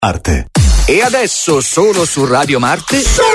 Arte. E adesso solo su Radio Marte.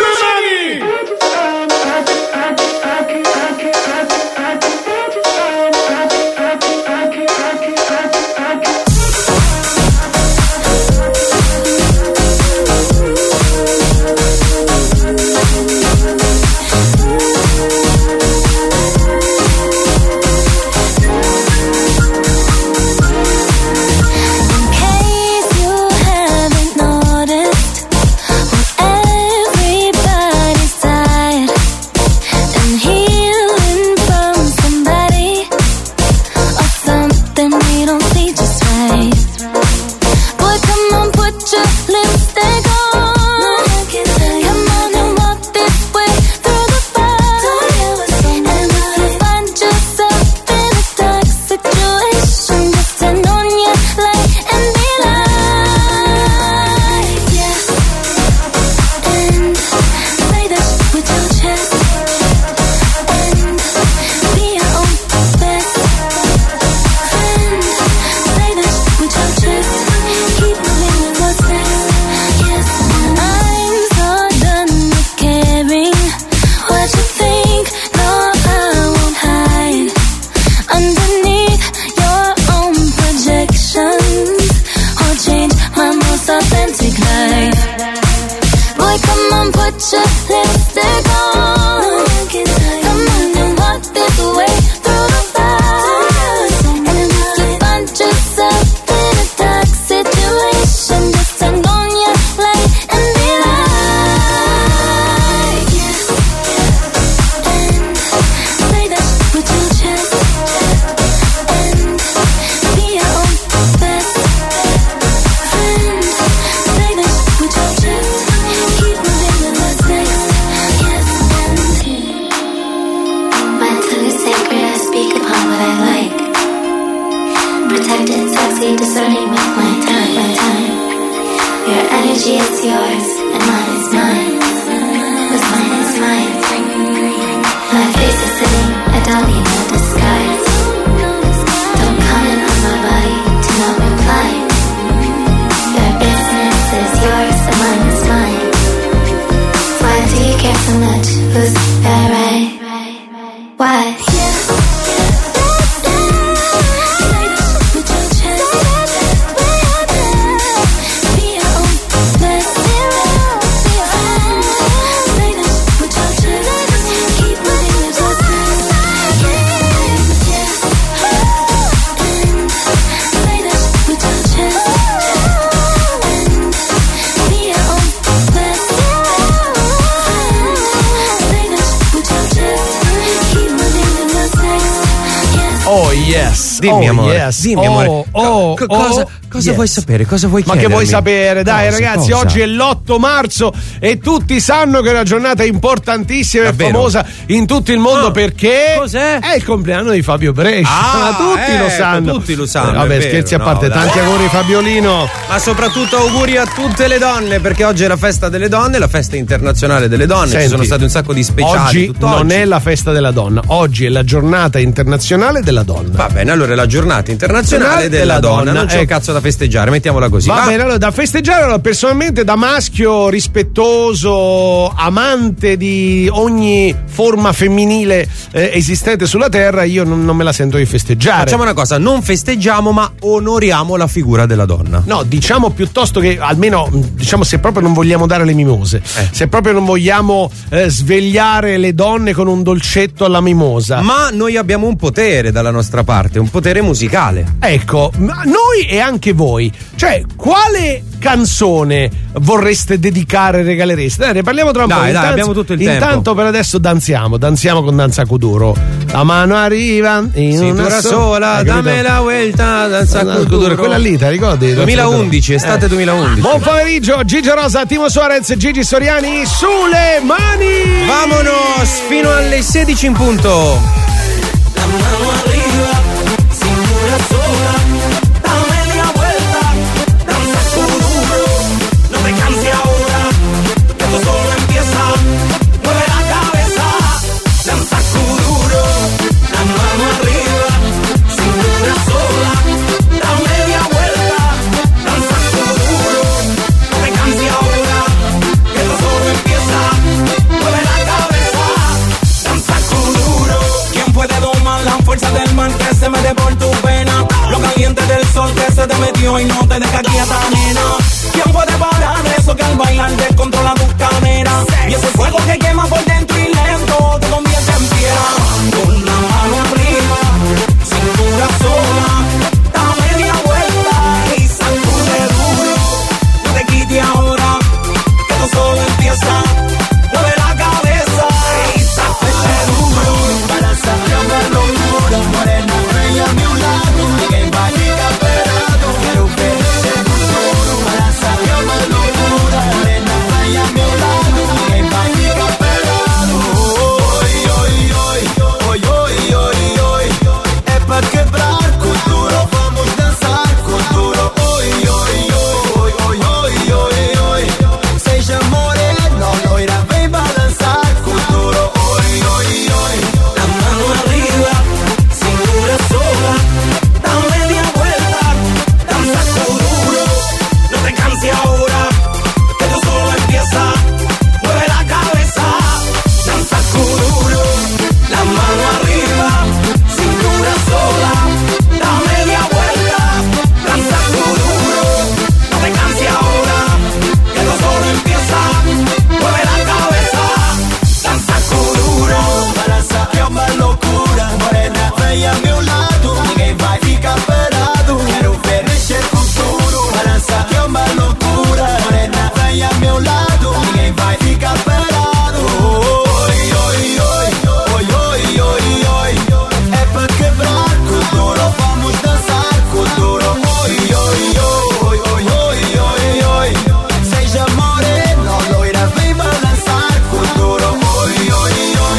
Dimmi, amore. Dimmi, amore. Cosa vuoi sapere? Cosa vuoi chiedermi? Ma che vuoi sapere? Dai, ragazzi, cosa? Oggi è l'8 marzo e tutti sanno che è una giornata importantissima Davvero? e famosa in tutto il mondo perché cos'è? È il compleanno di Fabio Brescia. Tutti lo sanno. Tutti lo sanno. Vabbè, scherzi a parte, tanti auguri Fabiolino. Ma soprattutto auguri a tutte le donne, perché oggi è la festa delle donne, la festa internazionale delle donne. Senti, ci sono stati un sacco di speciali. Oggi non è la festa della donna, oggi è la giornata internazionale della donna. Va bene, allora è la giornata internazionale della donna. Non c'è un cazzo da festeggiare, mettiamola così. Va bene, allora da festeggiare, allora, personalmente da maschio rispettoso, amante di ogni forma femminile esistente sulla terra, io non me la sento di festeggiare. Facciamo una cosa, non festeggiamo ma onoriamo la figura della donna. No, diciamo piuttosto che almeno, diciamo, se proprio non vogliamo dare le mimose, se proprio non vogliamo svegliare le donne con un dolcetto alla mimosa. Ma noi abbiamo un potere dalla nostra parte, un potere musicale. Ecco, noi e anche voi, cioè quale canzone vorreste dedicare, regalereste? Dai, ne parliamo tra un po'. Dai, abbiamo tutto il tempo. Intanto per adesso danziamo con Danza Kuduro. La mano arriva in una sola, dammi la vuelta, Danza Kuduro. Quella lì, ti ricordi? 2011, estate 2011. Buon pomeriggio, Gigi Rosa, Timo Suarez, Gigi Soriani, sulle mani! Vamonos fino alle 16 in punto. La mano arriva, cintura sola, dame la vuelta, danza Kuduro, no te canses ahora, que esto solo empieza, mueve la cabeza, danza Kuduro, la mano arriba, cintura sola, dame la vuelta, danza Kuduro, y no te dejes quieta, nena. ¿Quién puede parar eso que al bailar descontrola tus caderas? Y ese fuego que quema por dentro y lento te convierte en piedra. Con la mano arriba, cintura sola, da media vuelta y sacude duro. No te quites ahora, que esto solo empieza. Mueve la cabeza y sacude duro. Para sacar la locura, morena, bella a mi lado, que vaya esperado. Quiero ver ese futuro. Para sacar la locura, morena, bella a mi lado, que vaya esperado. Hoy, hoy, hoy, hoy, hoy, hoy, hoy, es para quebrar con duro, vamos a danzar con duro. Hoy, hoy, hoy, hoy, hoy, hoy, hoy, seja moreno, loira, vem balançar con duro. Hoy, hoy, hoy, la mano arriba, cintura sola, da media vuelta, danza duro. No te canses ahora, que esto solo empieza. Mueve la cabeza, danza duro. La mano arriba, cintura sola, da media vuelta, danza duro. No te canses ahora, que esto solo empieza. Mueve la cabeza, danza duro. Balança é uma loucura, morena, vem a meu lado, ninguém vai ficar parado. Quero ver mexer com tudo. Balança é uma loucura, morena, vem a meu lado, ninguém vai ficar parado. Oi, oi, oi, oi, oi, oi, oi, é pra quebrar com duro, vamos dançar com duro. Oi, oi, oi, oi, oi, oi, oi, seja moreno, loira, vem balançar com duro. Oi, oi, oi.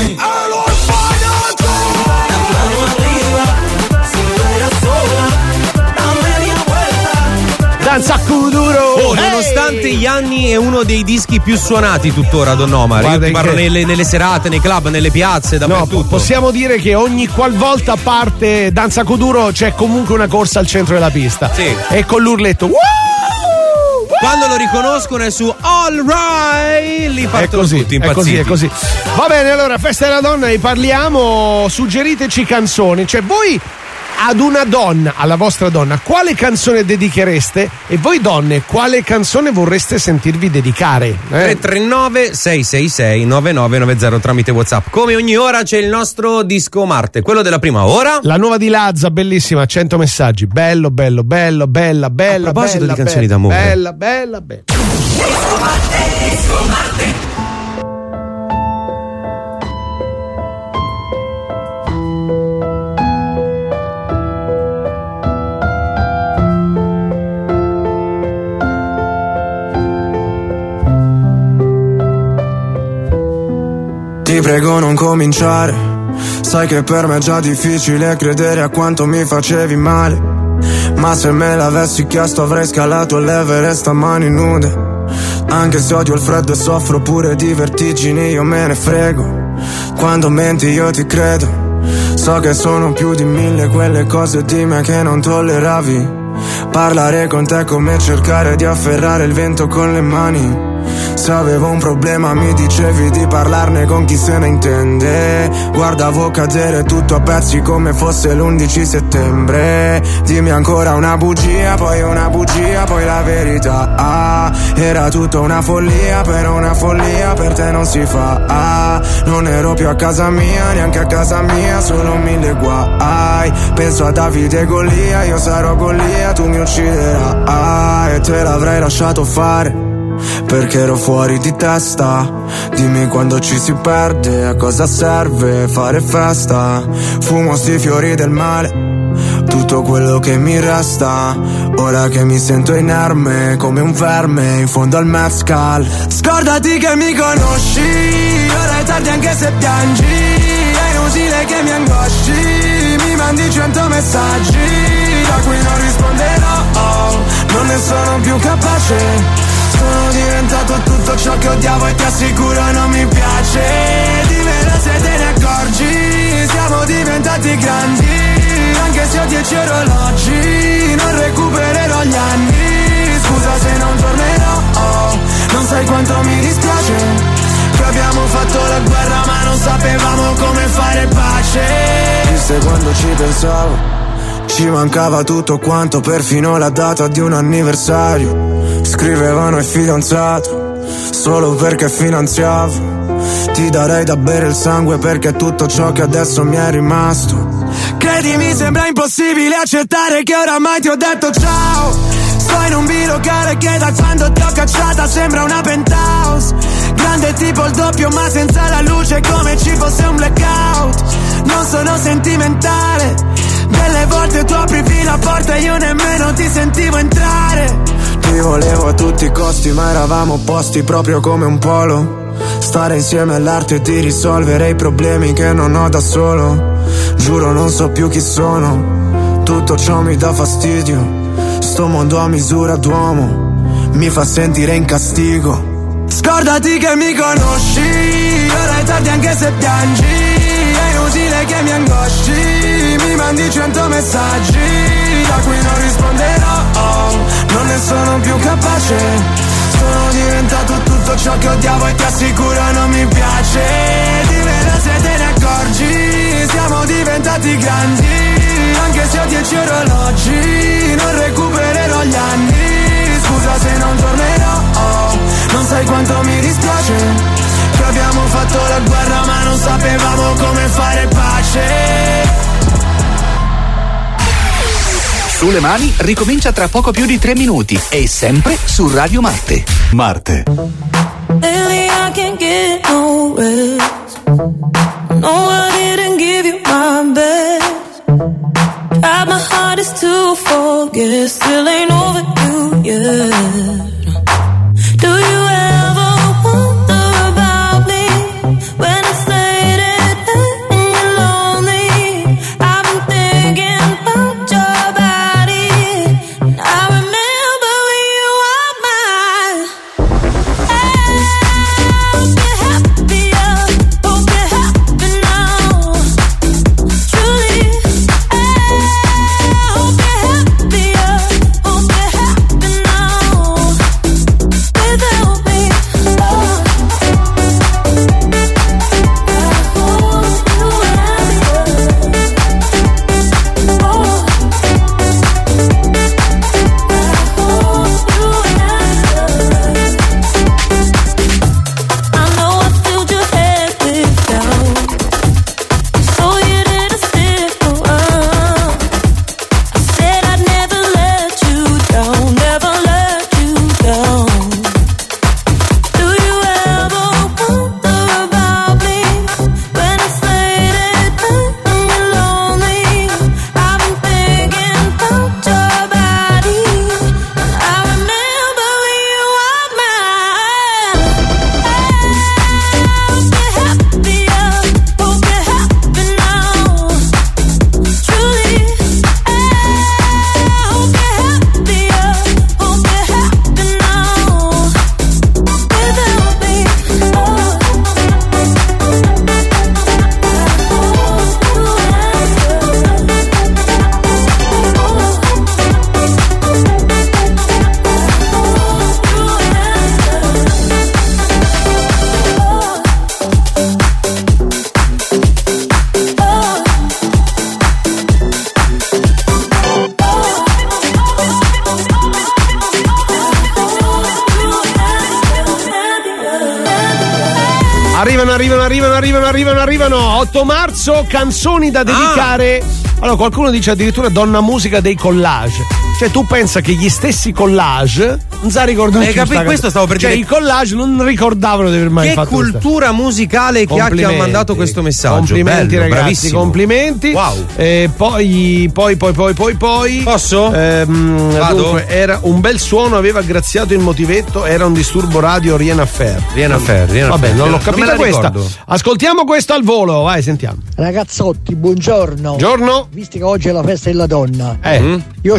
La mano arriba, cintura sola, da media vuelta. Danza Kuduro. Oh, nonostante gli anni è uno dei dischi più suonati tuttora Don Omar. Io Guarda ti parlo che- nelle serate, nei club, nelle piazze, No, dappertutto. possiamo dire che ogni qualvolta parte Danza Kuduro c'è comunque una corsa al centro della pista. Sì. E con l'urletto "Woo! Quando lo riconoscono è su All Right, lì È partono così, tutti è impazziti. così, è così. Va bene, allora, festa della donna, ne parliamo. Suggeriteci canzoni. Cioè, voi ad una donna, alla vostra donna, quale canzone dedichereste? E voi donne, quale canzone vorreste sentirvi dedicare? 339 666 9990 tramite WhatsApp. Come ogni ora c'è il nostro disco Marte, quello della prima ora. La nuova di Lazza, bellissima, 100 messaggi. Bello, bello, bello, bella, bella. A proposito bella, di canzoni bella, d'amore. Bella, bella, bella. Ti prego non cominciare, sai che per me è già difficile credere a quanto mi facevi male. Ma se me l'avessi chiesto avrei scalato l'Everest a mani nude. Anche se odio il freddo e soffro pure di vertigini, io me ne frego. Quando menti io ti credo. So che sono più di 1000 quelle cose di me che non tolleravi. Parlare con te è come cercare di afferrare il vento con le mani. Se avevo un problema mi dicevi di parlarne con chi se ne intende. Guardavo cadere tutto a pezzi come fosse l'11 settembre. Dimmi ancora una bugia, poi la verità. Ah, era tutta una follia, però una follia per te non si fa. Ah, non ero più a casa mia, neanche a casa mia, solo 1000 guai. Penso a Davide e Golia, io sarò Golia, tu mi ucciderai. Ah, e te l'avrei lasciato fare perché ero fuori di testa. Dimmi quando ci si perde, a cosa serve fare festa. Fumo sti fiori del male, tutto quello che mi resta. Ora che mi sento inerme come un verme in fondo al mezcal. Scordati che mi conosci, ora è tardi anche se piangi. È inutile che mi angosci, mi mandi 100 messaggi a cui non risponderò. Non ne sono più capace. Sono diventato tutto ciò che odiavo e ti assicuro non mi piace. Dimmelo se te ne accorgi, siamo diventati grandi. Anche se ho 10 orologi, non recupererò gli anni. Scusa se non tornerò, non sai quanto mi dispiace. Che abbiamo fatto la guerra ma non sapevamo come fare pace. Triste quando ci pensavo, Ci mancava tutto quanto, perfino la data di un anniversario. Scrivevano il fidanzato solo perché finanziavo. Ti darei da bere il sangue perché è tutto ciò che adesso mi è rimasto. Credimi, sembra impossibile accettare che oramai ti ho detto ciao. Sto in un bilocale che da quando ti ho cacciata sembra una penthouse. Grande tipo il doppio ma senza la luce, come ci fosse un blackout. Non sono sentimentale, delle volte tu aprivi la porta e io nemmeno ti sentivo entrare. Ti volevo a tutti i costi ma eravamo opposti proprio come un polo. Stare insieme all'arte di risolvere i problemi che non ho da solo. Giuro non so più chi sono, tutto ciò mi dà fastidio. Sto mondo a misura d'uomo mi fa sentire in castigo. Scordati che mi conosci, ora è tardi anche se piangi. È inutile che mi angosci, mi mandi 100 messaggi da cui non risponderò. Non ne sono più capace. Sono diventato tutto ciò che odiavo e ti assicuro non mi piace. Dimmelo se te ne accorgi, siamo diventati grandi. Anche se ho 10 orologi, non recupererò gli anni. Scusa se non tornerò, non sai quanto mi dispiace che abbiamo fatto la guerra ma non sapevamo come fare pace. Sulle mani ricomincia tra poco più di 3 minuti e sempre su Radio Marte. Marte. Lately I can't get no rest. No, I didn't give you my best. Tried my hardest to forget, still ain't over you yet. Do you ever wonder about me when it's late at night and you're lonely? I've been thinking about your body. I remember when you were mine. Hope you're happier, hope you're happy now. Truly, hope you're happier, hope you're happy now. Without me, I know I filled your head with doubt, so you didn't stick around. I said I'd never let you down, never let you down. Do you ever wonder about me when it's late at night and you're lonely? I've been thinking about your body, and I remember when you were mine. Hope you're happier, hope you're happy now. Truly, hope you're happier, hope you're happy now. Without me, Arrivano 8 marzo, canzoni da dedicare. Allora qualcuno dice addirittura donna musica dei collage. Cioè tu pensa che gli stessi collage non sa ricordare. Questo stavo per dire. Cioè i collage non ricordavano di aver mai fatto. Che cultura musicale che ha mandato questo messaggio. Complimenti, bello, ragazzi, bravissimo. complimenti. Wow. Poi. Posso? Dunque, era un bel suono, aveva graziato il motivetto, era un disturbo radio Rien Affair. Vabbè, non l'ho capita questa. Ricordo. Ascoltiamo questo al volo, vai, sentiamo. Ragazzotti, buongiorno. Buongiorno. Visto che oggi è la festa della donna, Mm? io sceglierei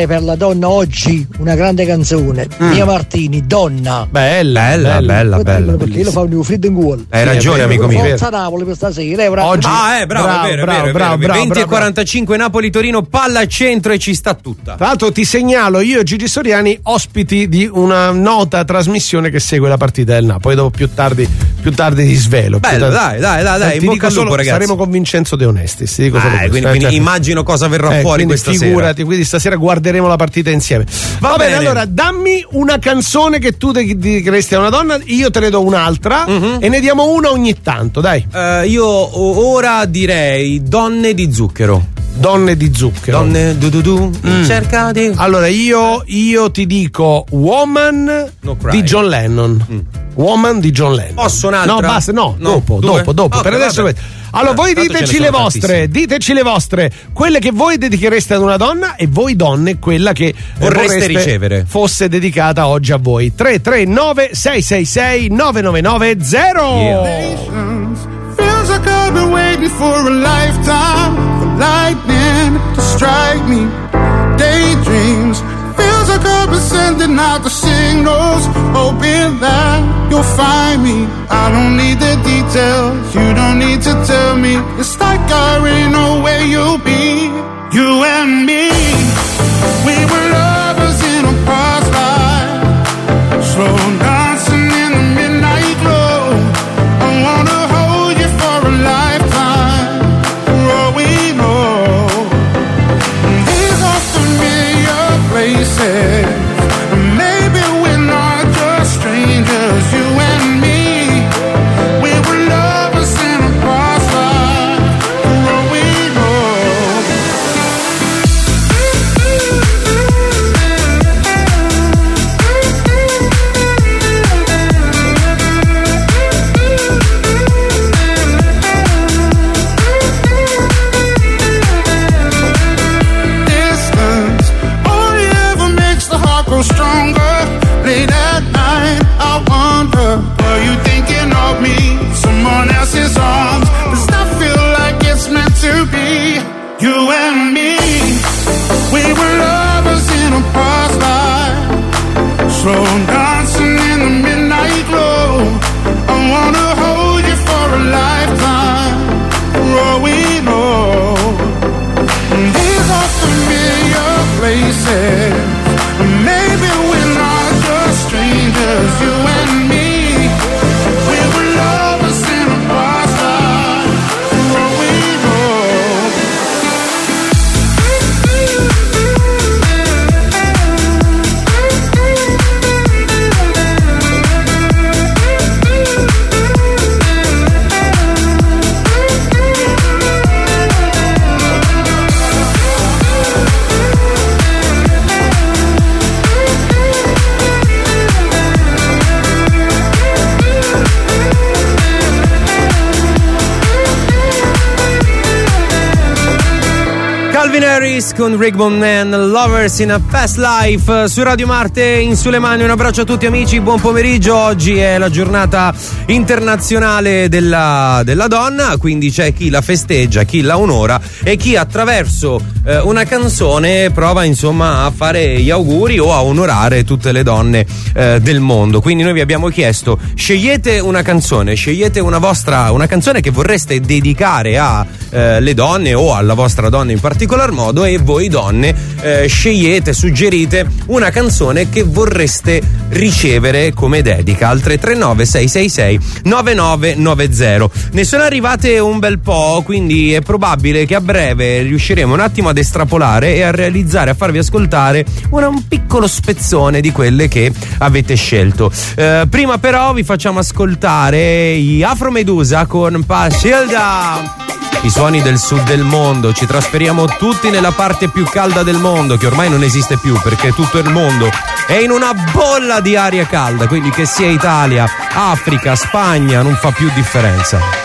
per la donna oggi una grande canzone. Mia Martini, Donna. Bella. Perché lo fa un freddo in gola. Hai ragione, amico mio. Forza Napoli per stasera. Oggi- Bravo, è vero. 20:45 Napoli-Torino, palla al centro e ci sta tutta. Tra l'altro ti segnalo io e Gigi Soriani ospiti di una nota trasmissione che segue la partita del Napoli. Dopo più tardi ti svelo. Bello, dai, Ti in dico bocca al solo, lupo, ragazzi. saremo con Vincenzo De Onestis. Ti dico solo questo, quindi certo. immagino cosa verrà fuori quindi questa figurati, sera. quindi stasera guarderemo la partita insieme. Va bene, allora dammi una canzone che tu dedicheresti a una donna, io te ne do un'altra e ne diamo una ogni tanto, dai. Io ora direi Donne di Zucchero. Donne di Zucchero. Donne cerca di. Allora io ti dico Woman No Cry. di John Lennon. Woman di John Lennon. Posso un'altra? No, basta, dopo. Ok, Per adesso vabbè. allora voi Tanto ce diteci ne le sono vostre, quelle che voi dedichereste ad una donna e voi donne quella che Vorreste ricevere. fosse dedicata oggi a voi. 339 666 9990. Feels like I've been waiting for a lifetime, for lightning to strike me. Daydreams. Feels like I've been sending out the signals, hoping that you'll find me. I don't need the details, you don't need to tell me. It's like I already know where you'll be. You and me, we were lovers in a past life, slow dancing in the midnight glow. I wanna hold you for a lifetime, for all we know. These are familiar places, maybe we're not just strangers. You and me, we were lovers in a past life, for all we know. Distance only ever makes the heart grow stronger. Late at night, I wonder, are you thinking of me? Someone else's arms, does that feel like it's meant to be? You and me, we were lovers in a past life, slow dancing in the midnight glow. I wanna hold you for a lifetime, for all we know. These are familiar places, maybe we're not just strangers. You and me, we were lovers in a past life, for all we know. Calvin Harris con Rick Bonnen, Lovers in a Past Life su Radio Marte. In sulle mani un abbraccio a tutti amici, buon pomeriggio. Oggi è la giornata internazionale della donna, quindi c'è chi la festeggia, chi la onora e chi attraverso una canzone prova insomma a fare gli auguri o a onorare tutte le donne del mondo. Quindi noi vi abbiamo chiesto: scegliete una canzone, scegliete una canzone che vorreste dedicare a le donne o alla vostra donna in particolar modo, e voi donne scegliete, suggerite una canzone che vorreste ricevere come dedica al 339 666 9990. Ne sono arrivate un bel po', quindi è probabile che a breve riusciremo un attimo ad estrapolare e a realizzare, a farvi ascoltare un piccolo spezzone di quelle che avete scelto. Prima però vi facciamo ascoltare gli Afro Medusa con Pashilda. I suoni del sud del mondo, ci trasferiamo tutti nella parte più calda del mondo, che ormai non esiste più perché tutto il mondo è in una bolla di aria calda, quindi che sia Italia, Africa, Spagna, non fa più differenza.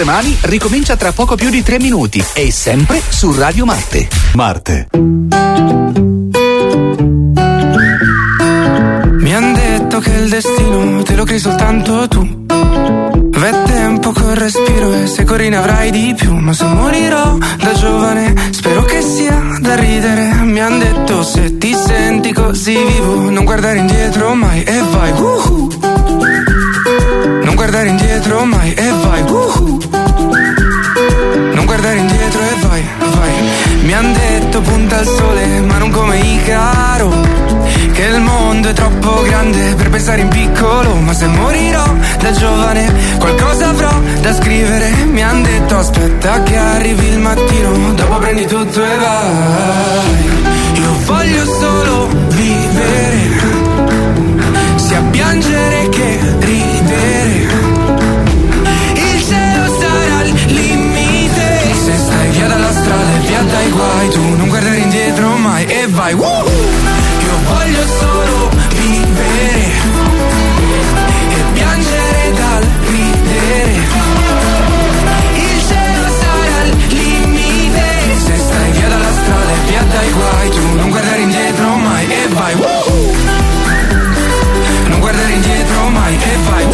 sulle mani ricomincia tra poco più di 3 minuti e sempre su Radio Marte. Marte. Mi han detto che il destino te lo crei soltanto tu. V'è tempo col respiro e se corri ne avrai di più. Ma se morirò da giovane spero che sia da ridere. Mi han detto se ti senti così vivo non guardare indietro mai e vai non guardare indietro mai e vai non guardare indietro e vai, vai. Mi han detto punta al sole ma non come Icaro, che il mondo è troppo grande per pensare in piccolo. Ma se morirò da giovane qualcosa avrò da scrivere. Mi han detto aspetta che arrivi il mattino, dopo prendi tutto e vai. Io voglio solo vivere, sia piangere che ridere. Il cielo sarà il limite, se stai via dalla strada e via dai guai, tu non guardare indietro mai e vai. Io voglio solo vivere e piangere dal ridere. Il cielo sarà il limite, se stai via dalla strada e via dai guai, tu non guardare indietro mai e vai. Non guardare indietro mai e vai.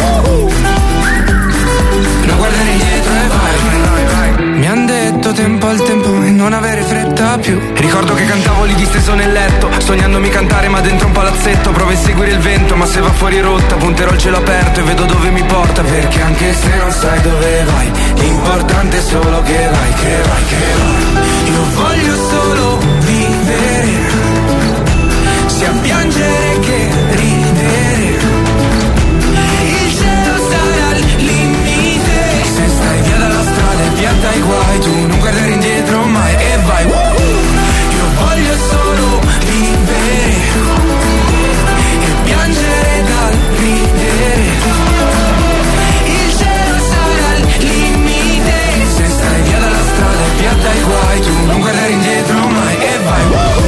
Non guardare indietro e vai. Mi han detto tempo al tempo e non avere fretta più. Ricordo che cantavo lì disteso nel letto, sognandomi cantare ma dentro un palazzetto. Provo a seguire il vento ma se va fuori rotta punterò il cielo aperto e vedo dove mi porta. Perché anche se non sai dove vai, l'importante è solo che vai, che vai, che vai. Io voglio solo vivere, sia piangere che ridere. Il cielo sarà il limite, se stai via dalla strada e via dai guai, tu non guardare indietro mai e vai. Io voglio solo vivere e piangere dal ridere. Il cielo sarà il limite, se stai via dalla strada e via dai guai, tu non guardare indietro mai e vai.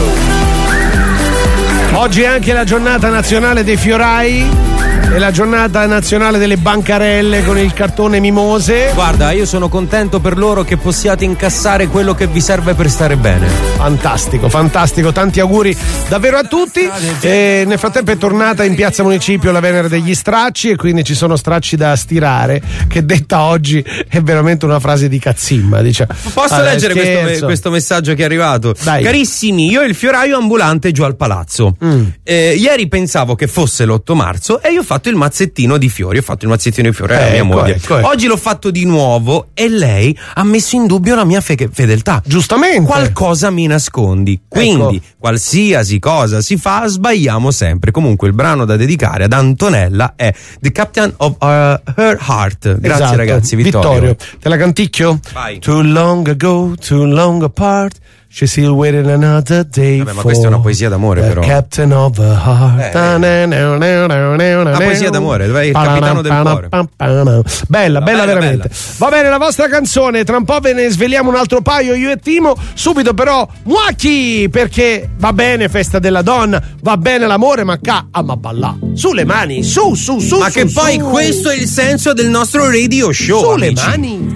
Oggi è anche la giornata nazionale dei fiorai e la giornata nazionale delle bancarelle con il cartone mimose. Guarda, io sono contento per loro che possiate incassare quello che vi serve per stare bene. Fantastico, fantastico, tanti auguri davvero a tutti. E nel frattempo è tornata in Piazza Municipio la Venere degli stracci e quindi ci sono stracci da stirare, che detta oggi è veramente una frase di cazzimma, diciamo. Posso leggere questo messaggio che è arrivato? Dai. Carissimi, io e il fioraio ambulante giù al palazzo. Ieri pensavo che fosse l'8 marzo e io ho fatto il mazzettino di fiori. Ho fatto il mazzettino di fiori alla mia moglie. Oggi l'ho fatto di nuovo e lei ha messo in dubbio la mia fedeltà. Giustamente. Qualcosa mi nascondi. Quindi, qualsiasi cosa si fa, sbagliamo sempre. Comunque, il brano da dedicare ad Antonella è The Captain of Her Heart. Grazie, esatto. Ragazzi, Vittorio. Te la canticchio? Vai. Too long ago, too long apart. She's still waiting another day. Vabbè, ma questa è una poesia d'amore, però. Captain of the heart. Una poesia d'amore, dove è il capitano del cuore. Bella veramente. Va bene, la vostra canzone, tra un po' ve ne sveliamo un altro paio io e Timo. Subito però Muacchi, perché va bene festa della donna, va bene l'amore, ma ma balla. Sulle mani, su. Ma che poi questo è il senso del nostro radio show. Sulle amici. mani.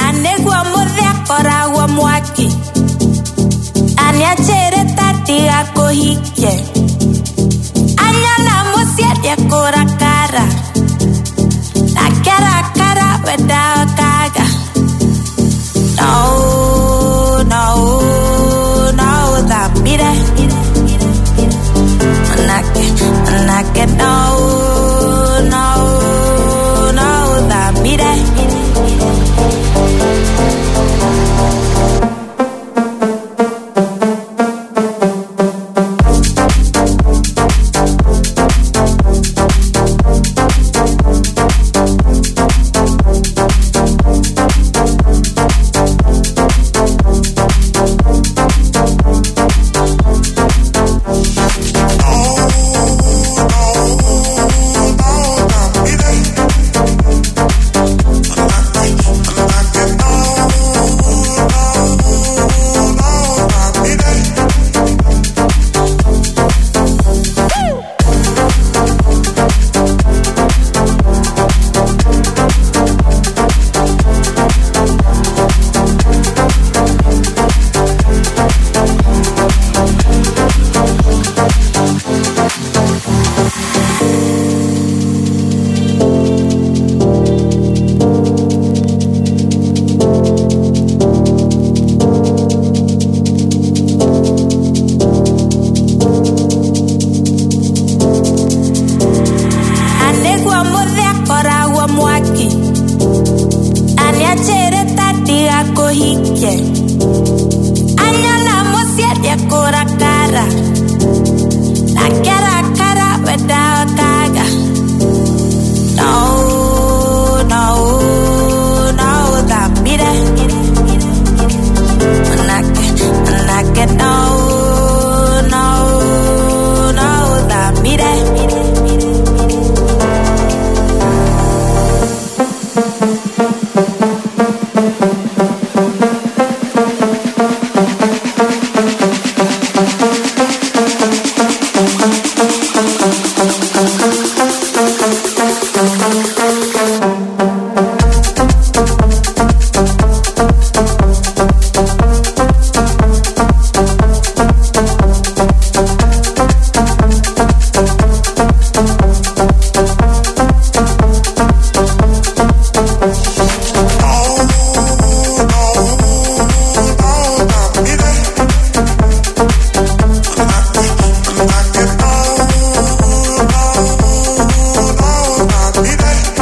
Aniachere tati akohike Anyana musieti akora kara Nakara kara weda kaga No, that mire Anake no, that mire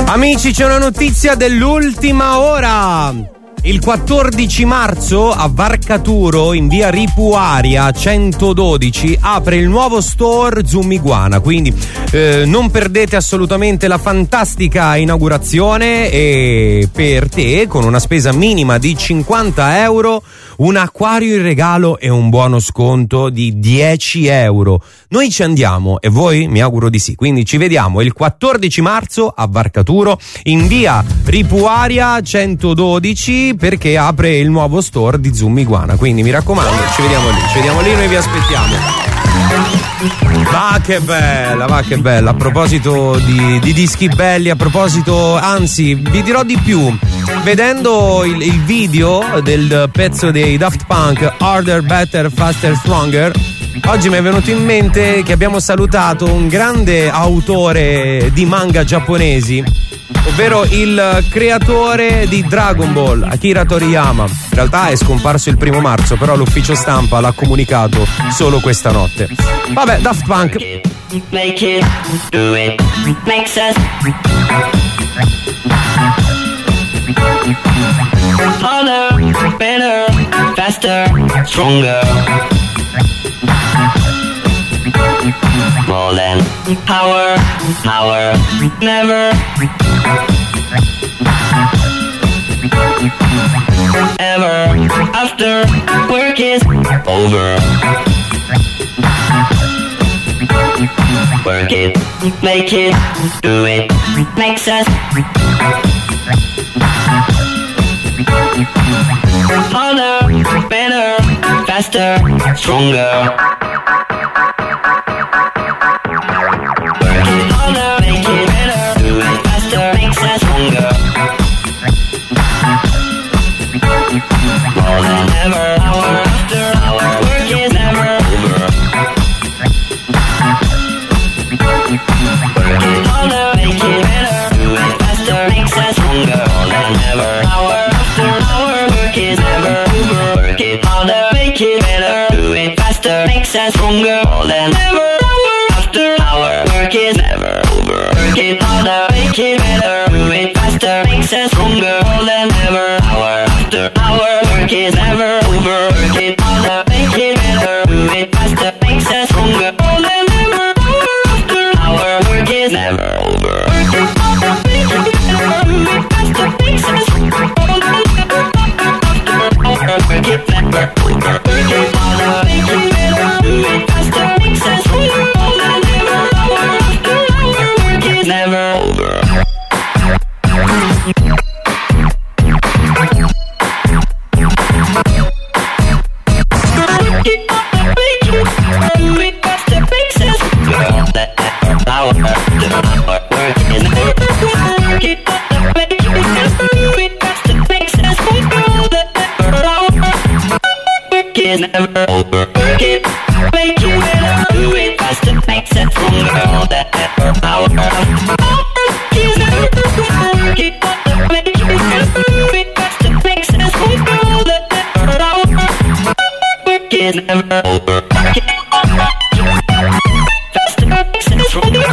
Amici, c'è una notizia dell'ultima ora. Il 14 marzo a Varcaturo, in via Ripuaria 112, apre il nuovo store Zoom Iguana, quindi non perdete assolutamente la fantastica inaugurazione, e per te, con una spesa minima di 50 euro, un acquario in regalo e un buono sconto di 10 euro. Noi ci andiamo, e voi? Mi auguro di sì. Quindi ci vediamo il 14 marzo a Varcaturo, in via Ripuaria 112, perché apre il nuovo store di Zoom Iguana. Quindi mi raccomando, ci vediamo lì, noi vi aspettiamo. Va che bella. A proposito di dischi belli, anzi vi dirò di più. Vedendo il video del pezzo dei Daft Punk, Harder, Better, Faster, Stronger, oggi mi è venuto in mente che abbiamo salutato un grande autore di manga giapponesi, ovvero il creatore di Dragon Ball, Akira Toriyama. In realtà è scomparso il 1 marzo, però l'ufficio stampa l'ha comunicato solo questa notte. Vabbè, Daft Punk. Make it, do it, makes us harder, better, faster, stronger. More than power, never ever after work is over. Work it, make it, do it, makes us harder, better, faster, stronger. Work it harder, make it better, do it faster, makes us stronger. More than ever, hour after hour, work is never over. Work it harder, make it better, do it faster, makes us stronger. More than ever, hour after hour, work is never over. Work it harder, make it better, do it faster, makes us stronger. More than ever, hour after hour, work is never over. Work it harder, make it better, do it faster, makes us stronger. More than ever, hour after hour, work is never over. Work it harder, make it better, do it faster, makes us stronger. More than ever, hour after hour, work is never over. Work it harder, make it better, do it faster, makes us stronger. More than ever, hour after hour, work it never over. Work it harder, make it better, do it faster, makes us stronger. More than ever, hour after hour, work is never over. Never over. Work it, make it better, do it faster, makes it stronger. That ever power is never over. Work it, make it better, do it faster, makes it stronger. That ever power work is never over. Work it faster, makes it stronger.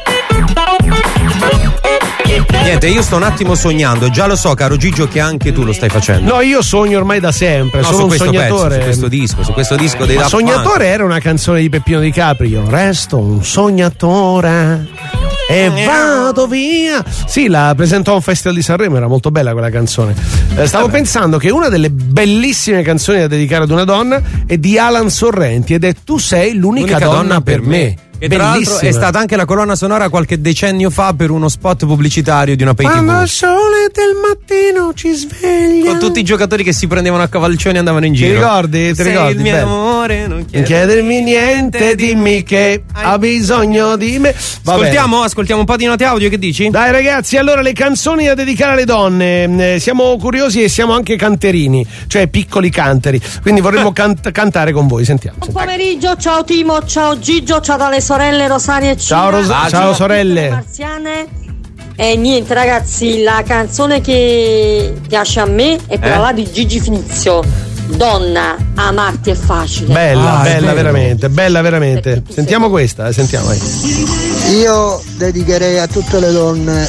Niente, io sto un attimo sognando, già lo so, caro Gigio, che anche tu lo stai facendo. No, io sogno ormai da sempre, no, sono un sognatore. Pezzo, su questo disco dei Daft Punk. Sognatore era una canzone di Peppino Di Caprio. Resto un sognatore e vado via. Sì, la presentò a un festival di Sanremo, era molto bella quella canzone. Stavo pensando che una delle bellissime canzoni da dedicare ad una donna è di Alan Sorrenti ed è Tu sei l'unica donna per me. E tra l'altro è stata anche la colonna sonora qualche decennio fa per uno spot pubblicitario di una pay TV. Quando il sole del mattino ci sveglia, con tutti i giocatori che si prendevano a cavalcioni e andavano in giro. Ti ricordi? Sei il mio amore, non chiedermi niente, dimmi che ha bisogno di me. Ascoltiamo un po' di note audio, che dici? Dai ragazzi, allora le canzoni da dedicare alle donne. Siamo curiosi e siamo anche canterini, cioè piccoli canteri, quindi vorremmo cantare con voi. Sentiamo. Buon pomeriggio, ciao Timo, ciao Gigio, ciao dalle sorelle Rosaria e Cina. Ciao sorelle. Marziane. E niente ragazzi, la canzone che piace a me è quella là di Gigi Finizio. Donna, amarti è facile. Bella veramente. Sentiamo questa, sentiamo. Io dedicherei a tutte le donne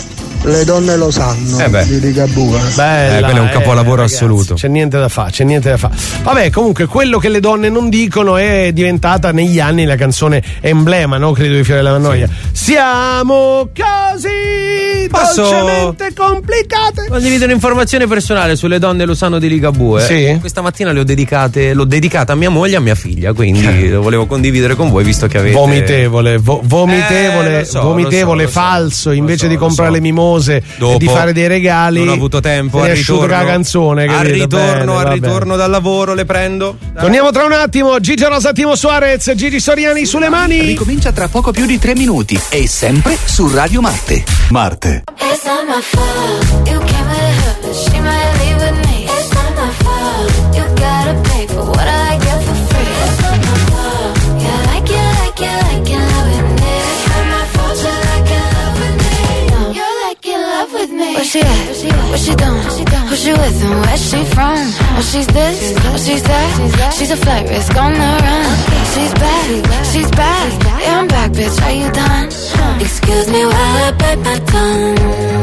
Le donne lo sanno, di Ligabue. Bella, quello è un capolavoro ragazzi, assoluto. C'è niente da fare. Vabbè, comunque quello che le donne non dicono è diventata negli anni la canzone emblema, no? Credo di Fiorella Mannoia. Siamo così dolcemente complicate. Condivido un'informazione personale sulle donne lo sanno di Ligabue. Sì. Questa mattina l'ho dedicata a mia moglie e a mia figlia, quindi lo volevo condividere con voi visto che avete Vomitevole, lo so, falso, invece di comprare le mimose dopo, e di fare dei regali. non ho avuto tempo, al canzone, al ritorno dal lavoro le prendo. Torniamo tra un attimo. Gigi Rosa, Timo Suarez, Gigi Soriani sulle mani. Ricomincia tra poco più di 3 minuti e sempre su Radio Marte. Marte. It's not my fault. You came with her, but she might leave with me. It's not my fault. You gotta pay for what I get for free. It's not my fault. Yeah, like you love with me. It's not my fault. You like you love with me. No, you're like you love with me. Where she at? What she doing? Who she with and where she from? Oh, she's this, oh, she's that. She's a flight risk on the run. She's back. Yeah, I'm back, bitch. Are you done? Excuse me while I bite my tongue.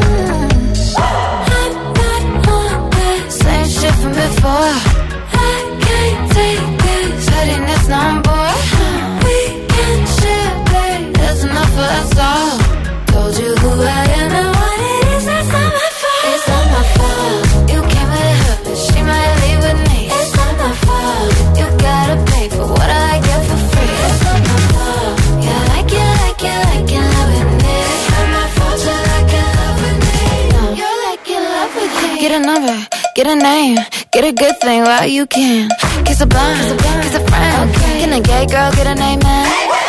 I'm not on that same shit from before. I can't take this headiness no more. We can share, babe. There's enough for us all. Told you who I am and what it is. That's not my fault. It's not my fault. You came with her, but she might leave with me. It's not my fault. You gotta pay for what I get for free. It's not my fault. Yeah, like you love with me. It's not my fault. You like you love with me. No, you're like you love with me. Get a number, get a name, get a good thing while you can. Kiss a blind, kiss a friend. Can a gay girl get a name, man?